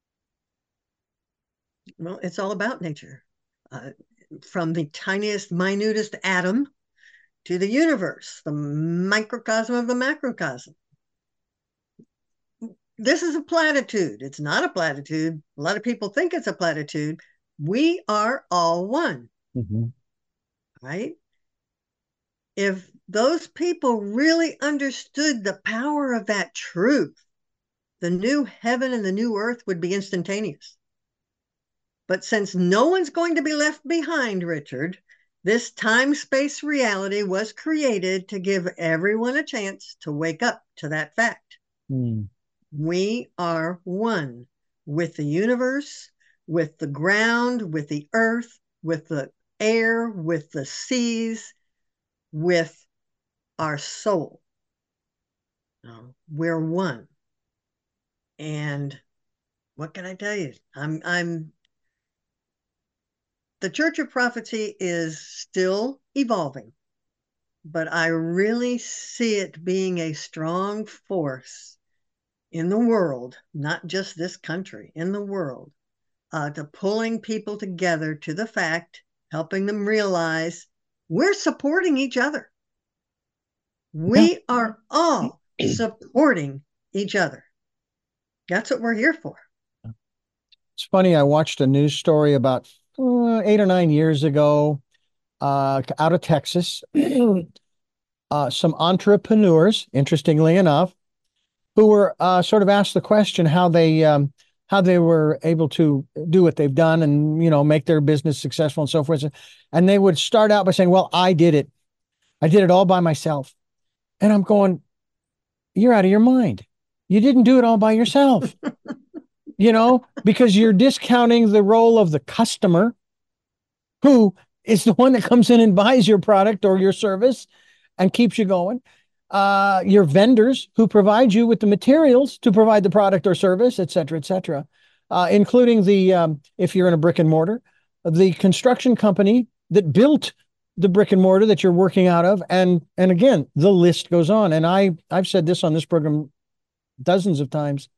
Well, it's all about nature. Uh, from the tiniest, minutest atom to the universe, the microcosm of the macrocosm. This is a platitude. It's not a platitude. A lot of people think it's a platitude. We are all one, Mm-hmm. right? If those people really understood the power of that truth, the new heaven and the new earth would be instantaneous. But since no one's going to be left behind, Richard, this time space reality was created to give everyone a chance to wake up to that fact. Mm. We are one with the universe, with the ground, with the earth, with the air, with the seas, with our soul. We're one. And what can I tell you? I'm the Church of Prophecy is still evolving, but I really see it being a strong force in the world, not just this country, in the world, to pulling people together to the fact, helping them realize we're supporting each other. Yeah. We are all supporting each other. That's what we're here for. It's funny. I watched a news story about 8 or 9 years ago out of Texas. Some entrepreneurs, interestingly enough, who were sort of asked the question how they were able to do what they've done and make their business successful and so forth. And they would start out by saying, "Well, I did it. I did it all by myself." And I'm going, "You're out of your mind. You didn't do it all by yourself." Because you're discounting the role of the customer who is the one that comes in and buys your product or your service and keeps you going. Your vendors who provide you with the materials to provide the product or service, et cetera, et cetera, including if you're in a brick and mortar, the construction company that built the brick and mortar that you're working out of. And again, the list goes on. And I've said this on this program dozens of times.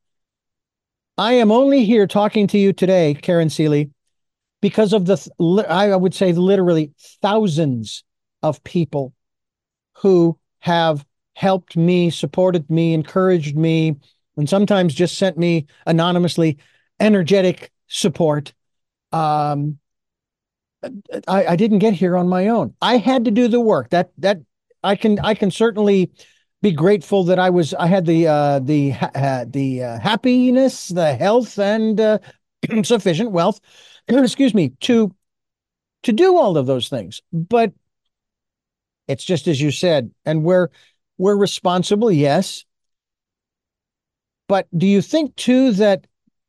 I am only here talking to you today, Karen Seeley, because of I would say literally thousands of people who have helped me, supported me, encouraged me, and sometimes just sent me anonymously energetic support. Um, I didn't get here on my own. I had to do the work. That I can certainly be grateful that I had the happiness, the health, and sufficient wealth, excuse me, to do all of those things. But it's just as you said, and we're responsible, yes. But do you think too that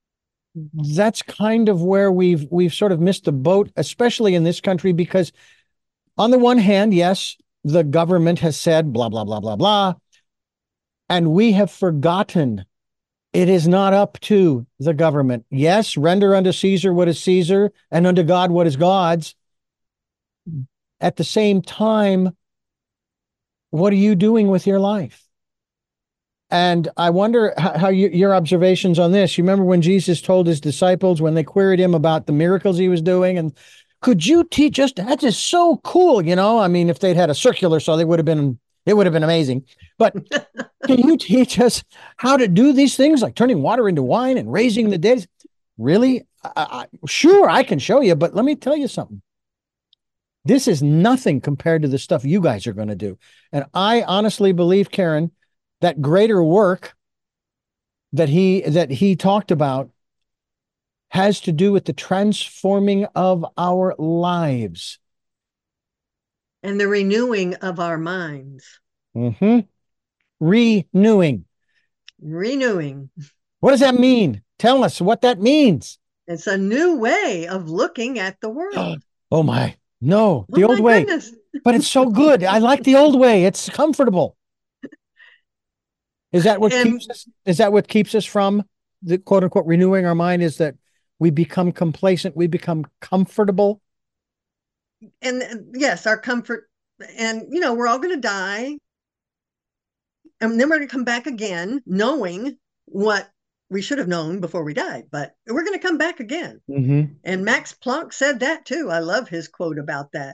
that's kind of where we've sort of missed the boat, especially in this country, because on the one hand, yes, the government has said blah, blah, blah, blah, blah, and we have forgotten it is not up to the government. Yes, render unto Caesar what is Caesar, and unto God what is God's. At the same time, what are you doing with your life? And I wonder how your observations on this. You remember when Jesus told his disciples when they queried him about the miracles he was doing, and could you teach us? That is so cool, you know. I mean, if they'd had a circular saw, it would have been amazing. But can you teach us how to do these things, like turning water into wine and raising the dead? Really? Sure, I can show you, but let me tell you something. This is nothing compared to the stuff you guys are going to do. And I honestly believe, Karen, that greater work that he talked about has to do with the transforming of our lives. And the renewing of our minds. Mm-hmm. Renewing. Renewing. What does that mean? Tell us what that means. It's a new way of looking at the world. Oh my. No, the Oh old my way. goodness. But it's so good. I like the old way. It's comfortable. Is that what keeps us? Is that what keeps us from the quote unquote renewing our mind? Is that we become complacent, we become comfortable? And yes, our comfort, and we're all going to die, and then we're going to come back again, knowing what we should have known before we died, but we're going to come back again. Mm-hmm. And Max Planck said that too. I love his quote about that.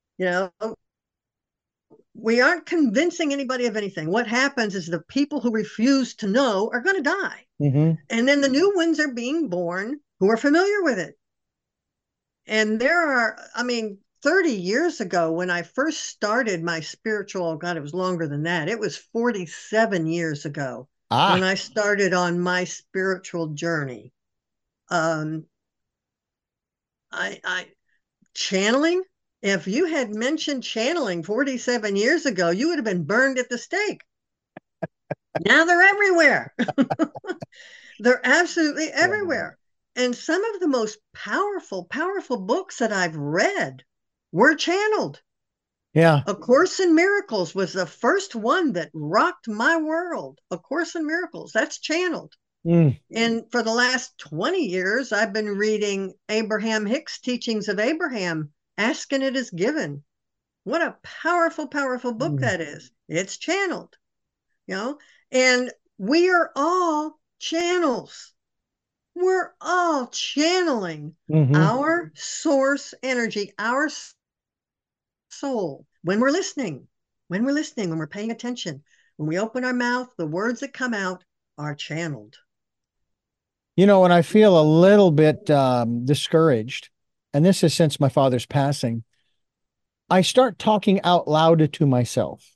We aren't convincing anybody of anything. What happens is the people who refuse to know are going to die. Mm-hmm. And then the new ones are being born who are familiar with it. And there are, 30 years ago when I first started my spiritual, oh God, it was longer than that. It was 47 years ago when I started on my spiritual journey. Channeling, if you had mentioned channeling 47 years ago, you would have been burned at the stake. Now they're everywhere. They're absolutely everywhere. And some of the most powerful books that I've read were channeled. Yeah. A Course in Miracles was the first one that rocked my world. A Course in Miracles, that's channeled. Mm. And for the last 20 years, I've been reading Abraham Hicks' Teachings of Abraham, Ask and It Is Given. What a powerful book that is. It's channeled, and we are all channels. We're all channeling our source energy, our soul, when we're listening, when we're paying attention. When we open our mouth, the words that come out are channeled. When I feel a little bit discouraged, and this is since my father's passing, I start talking out loud to myself.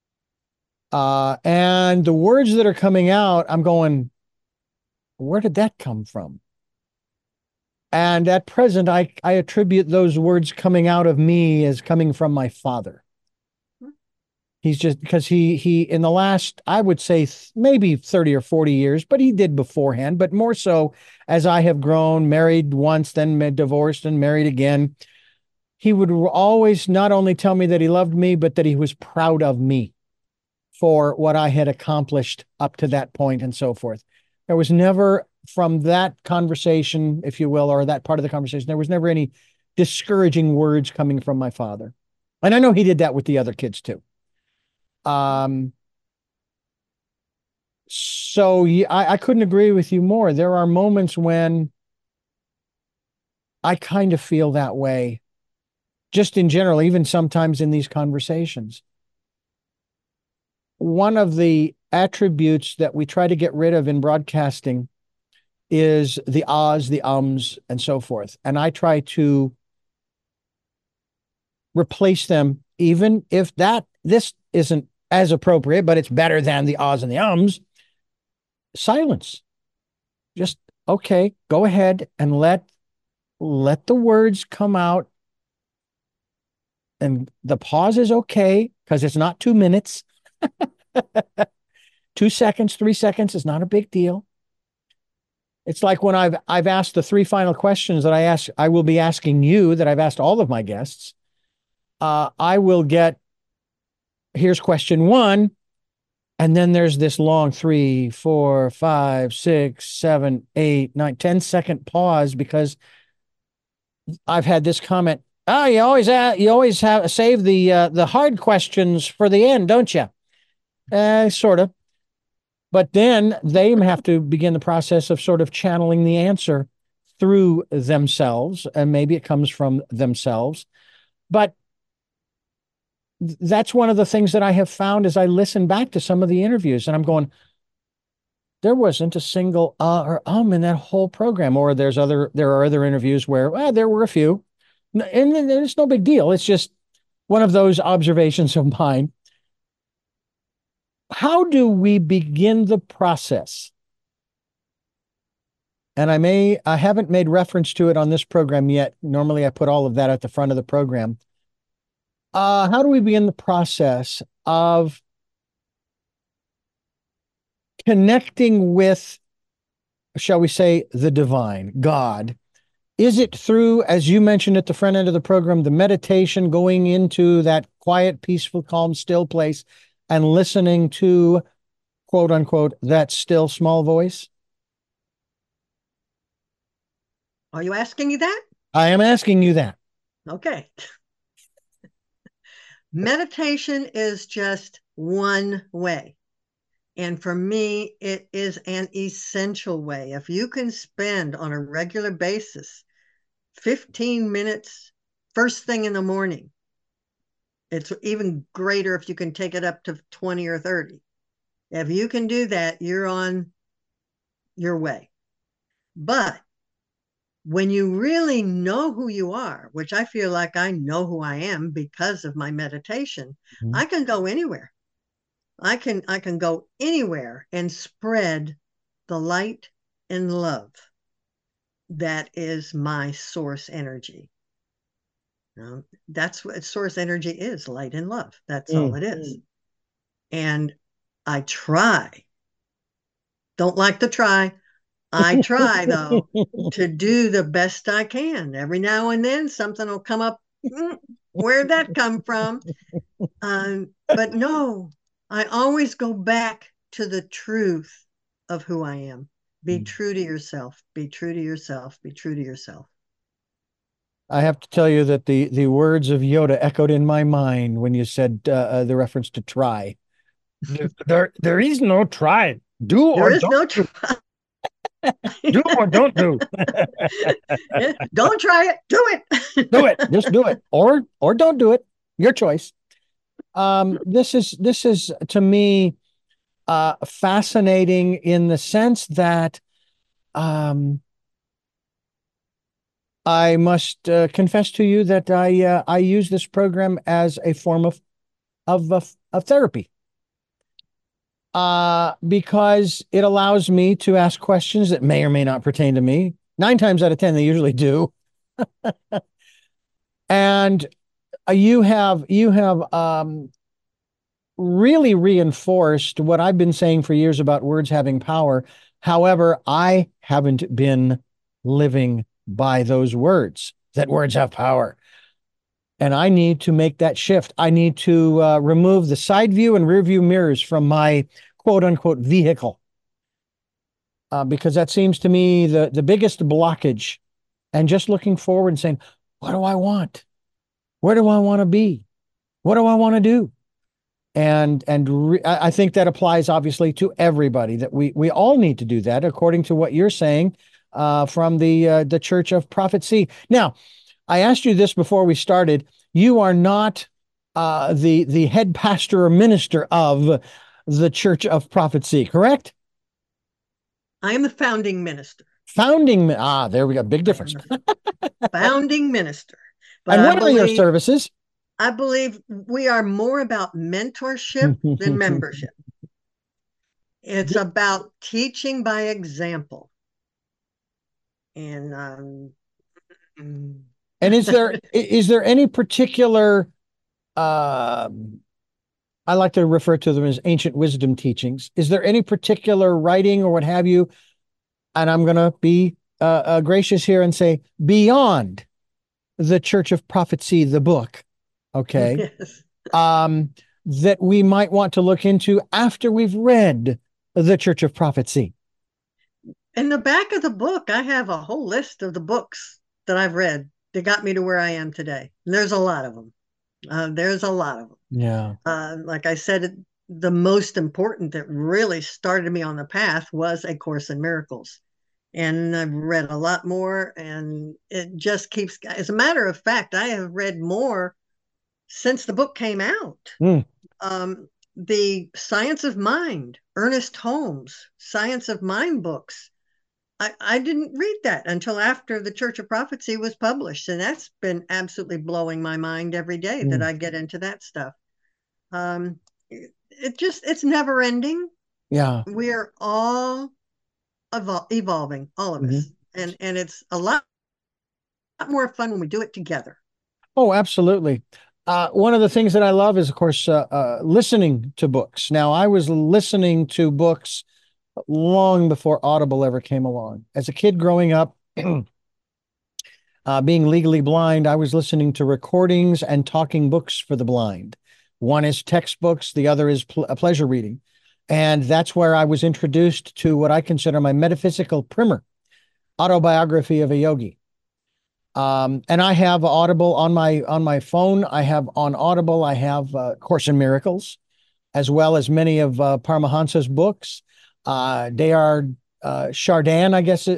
And the words that are coming out, I'm going, where did that come from? And at present, I attribute those words coming out of me as coming from my father. He's just because he in the last, I would say maybe 30 or 40 years, but he did beforehand, but more so as I have grown, married once, then divorced and married again. He would always not only tell me that he loved me, but that he was proud of me for what I had accomplished up to that point and so forth. There was never, from that conversation, if you will, or that part of the conversation, there was never any discouraging words coming from my father. And I know he did that with the other kids too. So I couldn't agree with you more. There are moments when I kind of feel that way, just in general, even sometimes in these conversations. One of the attributes that we try to get rid of in broadcasting is the ahs, the ums, and so forth. And I try to replace them, even if this isn't as appropriate, but it's better than the ahs and the ums. Silence. Just, okay, go ahead and let the words come out. And the pause is okay, because it's not 2 minutes. 2 seconds, 3 seconds is not a big deal. It's like when I've asked the three final questions that I will be asking you, that I've asked all of my guests. I will get, here's question one, and then there's this long 3, 4, 5, 6, 7, 8, 9, 10 second pause because I've had this comment. Oh, you always have save the hard questions for the end, don't you? Sort of. But then they have to begin the process of sort of channeling the answer through themselves, and maybe it comes from themselves. But that's one of the things that I have found as I listen back to some of the interviews, and I'm going, there wasn't a single or in that whole program. Or there are other interviews where there were a few, and it's no big deal. It's just one of those observations of mine. How do we begin the process? And I haven't made reference to it on this program yet. Normally I put all of that at the front of the program. How do we begin the process of connecting with, shall we say, the divine, God? Is it through, as you mentioned at the front end of the program, the meditation, going into that quiet, peaceful, calm, still place and listening to, quote unquote, that still small voice? Are you asking me that? I am asking you that. Okay. Meditation is just one way. And for me, it is an essential way. If you can spend on a regular basis 15 minutes first thing in the morning, it's even greater if you can take it up to 20 or 30. If you can do that, you're on your way. But when you really know who you are, which I feel like I know who I am because of my meditation, Mhm. I can go anywhere. I can go anywhere and spread the light and love that is my source energy. That's what source energy is, light and love. That's all Mm. it is. And I try, don't like to try. I try, though, to do the best I can. Every now and then something will come up. Where'd that come from? But no, I always go back to the truth of who I am. Be true to yourself. Be true to yourself. Be true to yourself. I have to tell you that the words of Yoda echoed in my mind when you said the reference to try. There is no try. Do There or is don't no do. try. Do or don't do. Don't try it. Do Do it. it. Just do it. Or don't do it. Your choice. This is to me fascinating in the sense that um, I must confess to you that I use this program as a form of therapy. Because it allows me to ask questions that may or may not pertain to me. 9 times out of 10, they usually do. And you have really reinforced what I've been saying for years about words having power. However, I haven't been living by those words, that words have power. And I need to make that shift. I need to remove the side view and rear view mirrors from my quote unquote vehicle, because that seems to me the biggest blockage. And just looking forward and saying, what do I want? Where do I want to be? What do I want to do? I think that applies obviously to everybody, that we all need to do that according to what you're saying from the Church of Prophecy. Now, I asked you this before we started. You are not the head pastor or minister of the Church of Prophecy, correct? I am the founding minister. There we go. Big I am difference. the founding minister. But And what are your services? I believe we are more about mentorship than membership. It's about teaching by example. And And is there any particular uh, I like to refer to them as ancient wisdom teachings. Is there any particular writing or what have you and I'm going to be gracious here and say beyond the Church of Prophecy, the book, okay, Yes. um, that we might want to look into after we've read the Church of Prophecy? In the back of the book, I have a whole list of the books that I've read that got me to where I am today. And there's a lot of them. There's a lot of them. Yeah. Like I said, the most important that really started me on the path was A Course in Miracles. And I've read a lot more, and it just keeps, as a matter of fact, I have read more since the book came out. Mm. The Science of Mind, Ernest Holmes, Science of Mind books. I didn't read that until after the Church of Prophecy was published. And that's been absolutely blowing my mind every day that Mm. I get into that stuff. It's never ending. Yeah. We're all evolving, all of Mhm. us. And it's a lot more fun when we do it together. Oh, absolutely. One of the things that I love is, of course, listening to books. Now, I was listening to books long before Audible ever came along. As a kid growing up, being legally blind, I was listening to recordings and talking books for the blind. One is textbooks, the other is pleasure reading. And that's where I was introduced to what I consider my metaphysical primer, Autobiography of a Yogi. And I have Audible on my phone. I have on Audible. I have Course in Miracles, as well as many of Paramahansa's books. They are Chardin, I guess,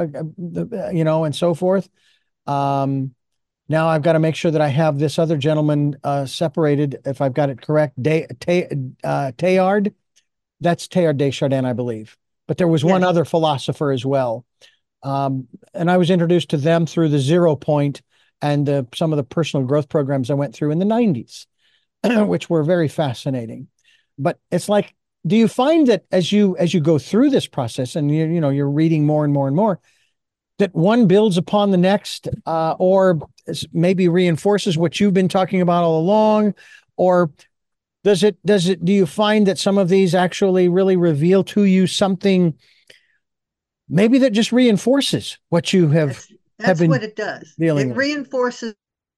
and so forth. Um, Now I've got to make sure that I have this other gentleman separated, if I've got it correct. Teilhard. That's Teilhard de Chardin, I believe. But there was one Yes. other philosopher as well. And I was introduced to them through the Zero Point and some of the personal growth programs I went through in the 90s, which were very fascinating. But it's like, do you find that as you go through this process and you're reading more and more and more, that one builds upon the next, or maybe reinforces what you've been talking about all along, or do you find that some of these actually really reveal to you something maybe that just reinforces what you have That's been what it does. dealing It with? reinforces,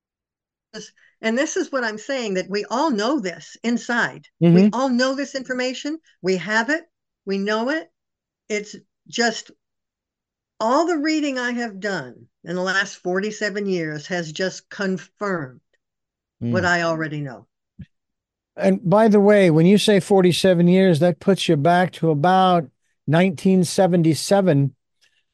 and this is what I'm saying, that we all know this inside. We Hmm. all know this information. We have it. We know it. It's just all the reading I have done in the last 47 years has just confirmed what Mm. I already know. And by the way, when you say 47 years, that puts you back to about 1977,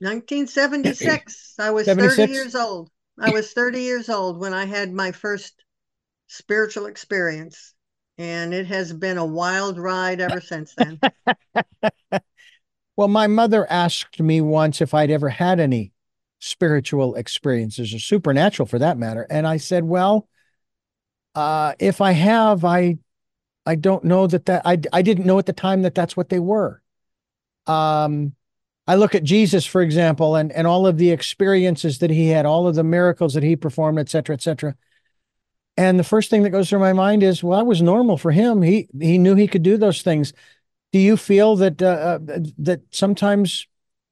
1976, I was 30 76. years old. I was 30 years old when I had my first spiritual experience, and it has been a wild ride ever since then. Well, my mother asked me once if I'd ever had any spiritual experiences or supernatural for that matter. And I said, well, if I have, I don't know I didn't know at the time that that's what they were. Um, I look at Jesus, for example, and all of the experiences that he had, all of the miracles that he performed, et cetera, et cetera. And the first thing that goes through my mind is, well, that was normal for him. He knew he could do those things. Do you feel that sometimes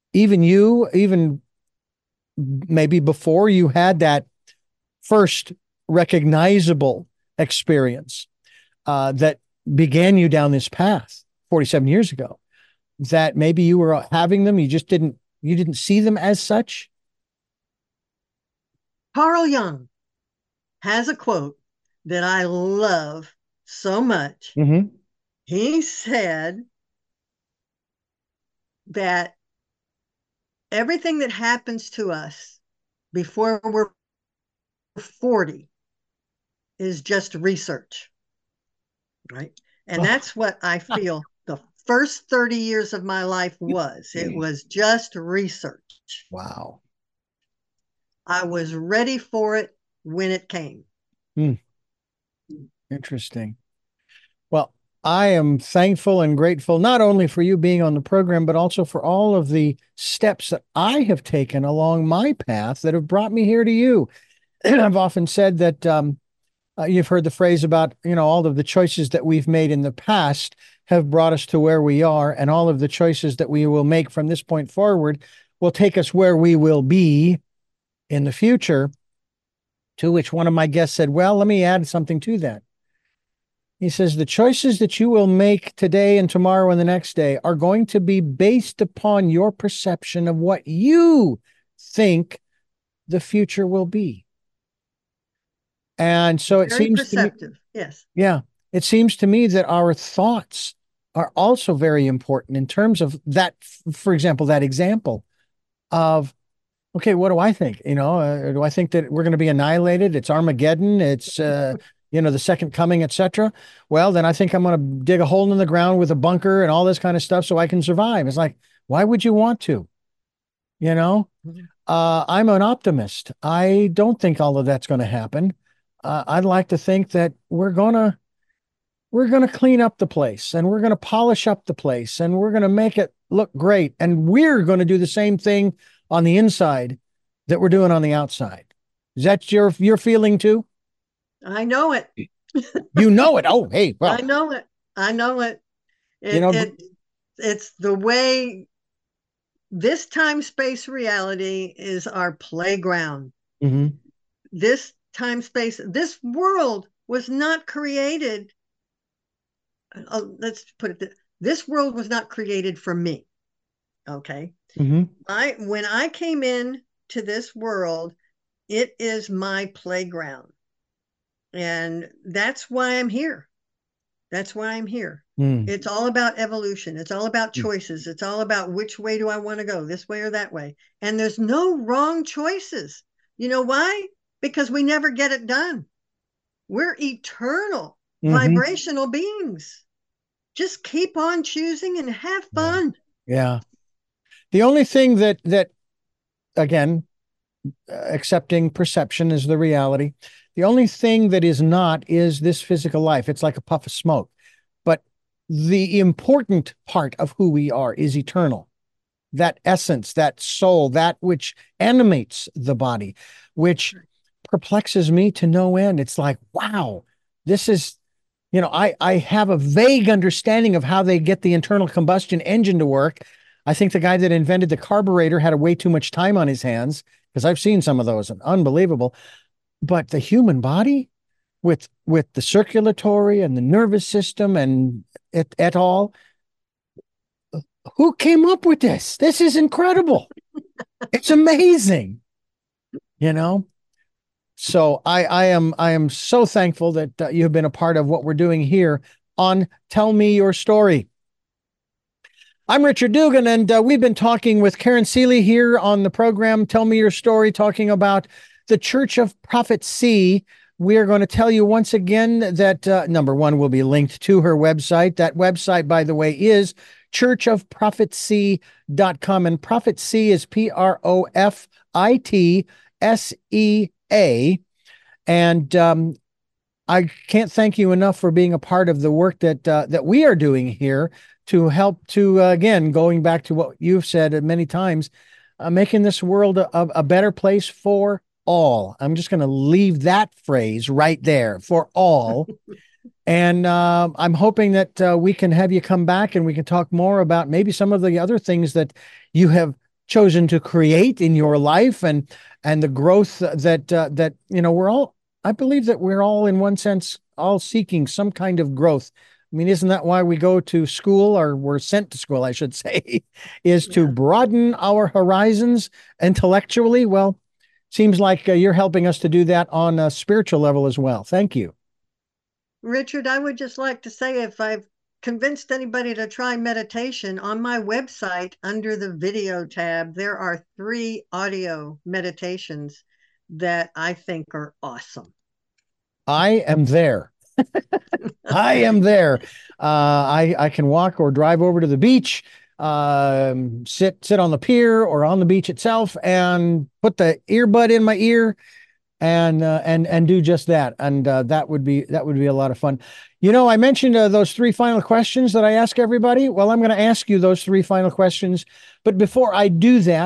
even maybe before you had that first recognizable experience that began you down this path 47 years ago, that maybe you were having them, you didn't see them as such? Carl Jung has a quote that I love so much. Mm-hmm. He said that everything that happens to us before we're 40 is just research, right? And Oh, that's what I feel the first 30 years of my life was. It was just research. wow. I was ready for it when it came. Hmm. Interesting. Well, I am thankful and grateful not only for you being on the program, but also for all of the steps that I have taken along my path that have brought me here to you. I've often said that you've heard the phrase about, all of the choices that we've made in the past have brought us to where we are, and all of the choices that we will make from this point forward will take us where we will be in the future. To which one of my guests said, well, let me add something to that. He says, the choices that you will make today and tomorrow and the next day are going to be based upon your perception of what you think the future will be. And so it Very seems perceptive. to me, Yes. yeah, it seems to me that our thoughts are also very important in terms of that. For example, that example of, okay, what do I think? Do I think that we're going to be annihilated? It's Armageddon. It's, the second coming, etc. Well, then I think I'm going to dig a hole in the ground with a bunker and all this kind of stuff so I can survive. It's like, why would you want to? I'm an optimist. I don't think all of that's going to happen. I'd like to think that we're gonna clean up the place, and we're gonna polish up the place, and we're gonna make it look great, and we're going to do the same thing on the inside that we're doing on the outside. Is that your feeling too? I know it. You know it. Oh, hey, well, I know it. I know it. you know, It's the way this time-space reality is our playground. mhm. This time-space, this world was not created. Let's put it this world was not created for me. Okay. Mhm. When I came in to this world, it is my playground. And that's why I'm here. That's why I'm here. Mm. It's all about evolution. It's all about choices. It's all about which way do I want to go, this way or that way. And there's no wrong choices. You know why? Because we never get it done. We're eternal vibrational beings. Just keep on choosing and have fun. Yeah. The only thing that again, accepting perception is the reality. The only thing that is not is this physical life. It's like a puff of smoke. But the important part of who we are is eternal. That essence, that soul, that which animates the body, which perplexes me to no end. It's like, wow, this is, I have a vague understanding of how they get the internal combustion engine to work. I think the guy that invented the carburetor had a way too much time on his hands, because I've seen some of those, and unbelievable. But the human body, with the circulatory and the nervous system and et al., who came up with this? This is incredible. It's amazing, you know. So I am so thankful that you've been a part of what we're doing here on Tell Me Your Story. I'm Richard Dugan, and we've been talking with Karen Seeley here on the program Tell Me Your Story, talking about the Church of Prophet C. We are going to tell you once again that number one will be linked to her website. That website, by the way, is churchofprophetc.com, and Prophet C is PROFITSEA. And I can't thank you enough for being a part of the work that we are doing here to help to, again, going back to what you've said many times, making this world a better place for all. I'm just going to leave that phrase right there, for all. And I'm hoping that we can have you come back and we can talk more about maybe some of the other things that you have chosen to create in your life, and the growth that we're all. I believe that we're all, in one sense, all seeking some kind of growth. I mean, isn't that why we go to school, or we're sent to school, I should say, is to broaden our horizons intellectually? Well, seems like you're helping us to do that on a spiritual level as well. Thank you. Richard, I would just like to say, if I've convinced anybody to try meditation, on my website under the video tab, there are 3 audio meditations that I think are awesome. I am there. I am there. I can walk or drive over to the beach, sit on the pier or on the beach itself, and put the earbud in my ear, and do just that. And that would be a lot of fun. I mentioned those 3 final questions that I ask everybody. Well, I'm going to ask you those 3 final questions, but before I do that,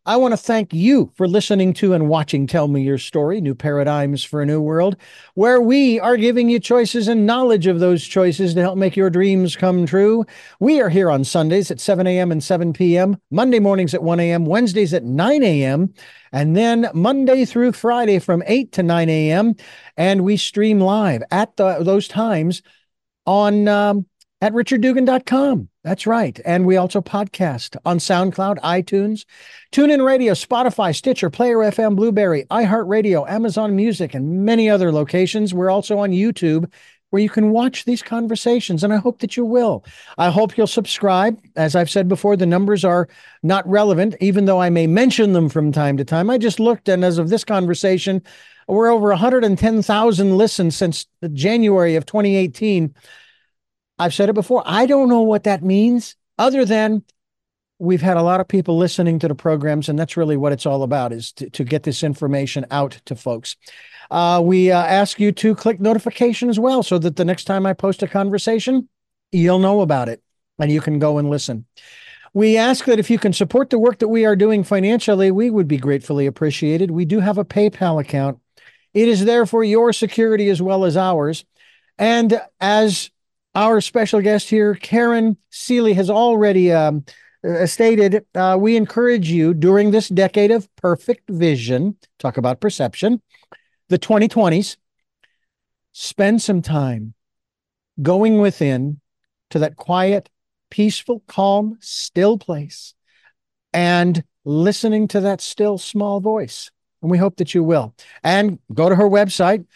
I want to thank you for listening to and watching Tell Me Your Story, New Paradigms for a New World, where we are giving you choices and knowledge of those choices to help make your dreams come true. We are here on Sundays at 7 a.m. and 7 p.m., Monday mornings at 1 a.m., Wednesdays at 9 a.m., and then Monday through Friday from 8 to 9 a.m. And we stream live at those times on at richarddugan.com. That's right. And we also podcast on SoundCloud, iTunes, TuneIn Radio, Spotify, Stitcher, Player FM, Blueberry, iHeartRadio, Amazon Music, and many other locations. We're also on YouTube, where you can watch these conversations, and I hope that you will. I hope you'll subscribe. As I've said before, the numbers are not relevant, even though I may mention them from time to time. I just looked, and as of this conversation, we're over 110,000 listens since January of 2018. I've said it before. I don't know what that means, other than we've had a lot of people listening to the programs, and that's really what it's all about, is to get this information out to folks. We ask you to click notification as well, so that the next time I post a conversation, you'll know about it and you can go and listen. We ask that if you can support the work that we are doing financially, we would be gratefully appreciated. We do have a PayPal account. It is there for your security as well as ours. And as our special guest here, Karen Seeley, has already stated, we encourage you during this decade of perfect vision, talk about perception, the 2020s, spend some time going within to that quiet, peaceful, calm, still place and listening to that still small voice. And we hope that you will. And go to her website,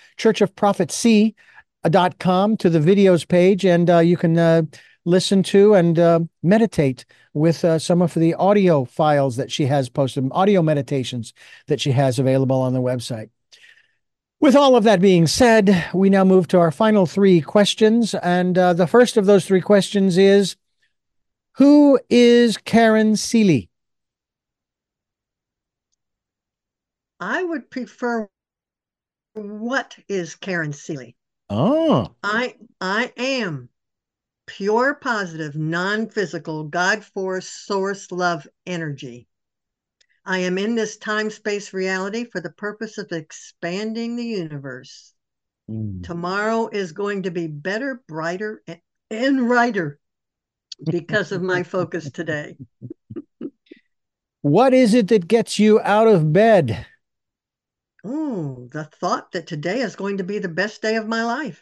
churchofprophecy.com, to the videos page, and you can listen to and meditate with some of the audio files that she has posted, audio meditations that she has available on the website. With all of that being said, we now move to our final three questions. And the first of those three questions is, who is Karen Seeley? I would prefer, what is Karen Seeley? Oh. I am pure, positive, non-physical, God force, source, love, energy. I am in this time-space reality for the purpose of expanding the universe. Tomorrow is going to be better, brighter, and brighter because of my focus today. What is it that gets you out of bed? Oh, the thought that today is going to be the best day of my life.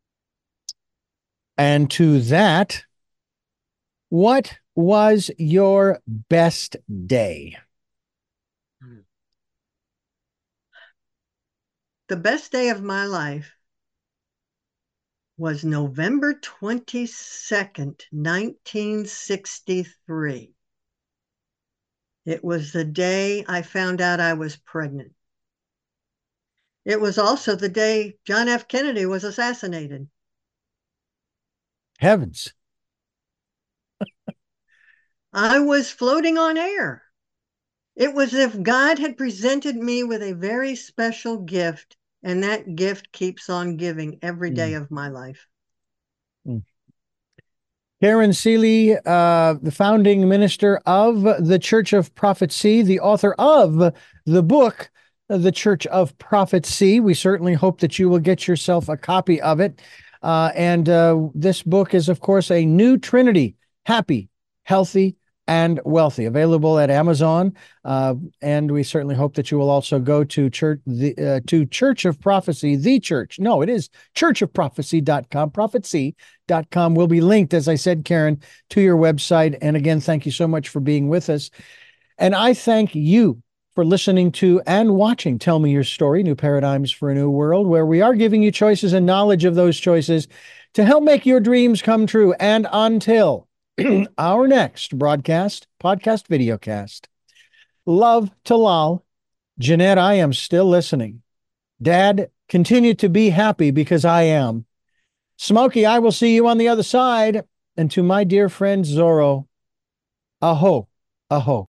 And to that, what was your best day? The best day of my life was November 22nd, 1963. It was the day I found out I was pregnant. It was also the day John F. Kennedy was assassinated. Heavens. I was floating on air. It was as if God had presented me with a very special gift, and that gift keeps on giving every day of my life. Karen Seeley, the founding minister of the Church of Prophecy, the author of the book, The Church of Prophecy. We certainly hope that you will get yourself a copy of it. And this book is, of course, a new Trinity: happy, healthy, and wealthy, available at Amazon. And we certainly hope that you will also go to Church of Prophecy, the church. No, it is churchofprophecy.com. Prophecy.com will be linked, as I said, Karen, to your website. And again, thank you so much for being with us. And I thank you for listening to and watching Tell Me Your Story, New Paradigms for a New World, where we are giving you choices and knowledge of those choices to help make your dreams come true. And until our next broadcast, podcast, videocast. Love to Lal. Jeanette, I am still listening. Dad, continue to be happy, because I am. Smokey, I will see you on the other side. And to my dear friend Zorro, aho, aho.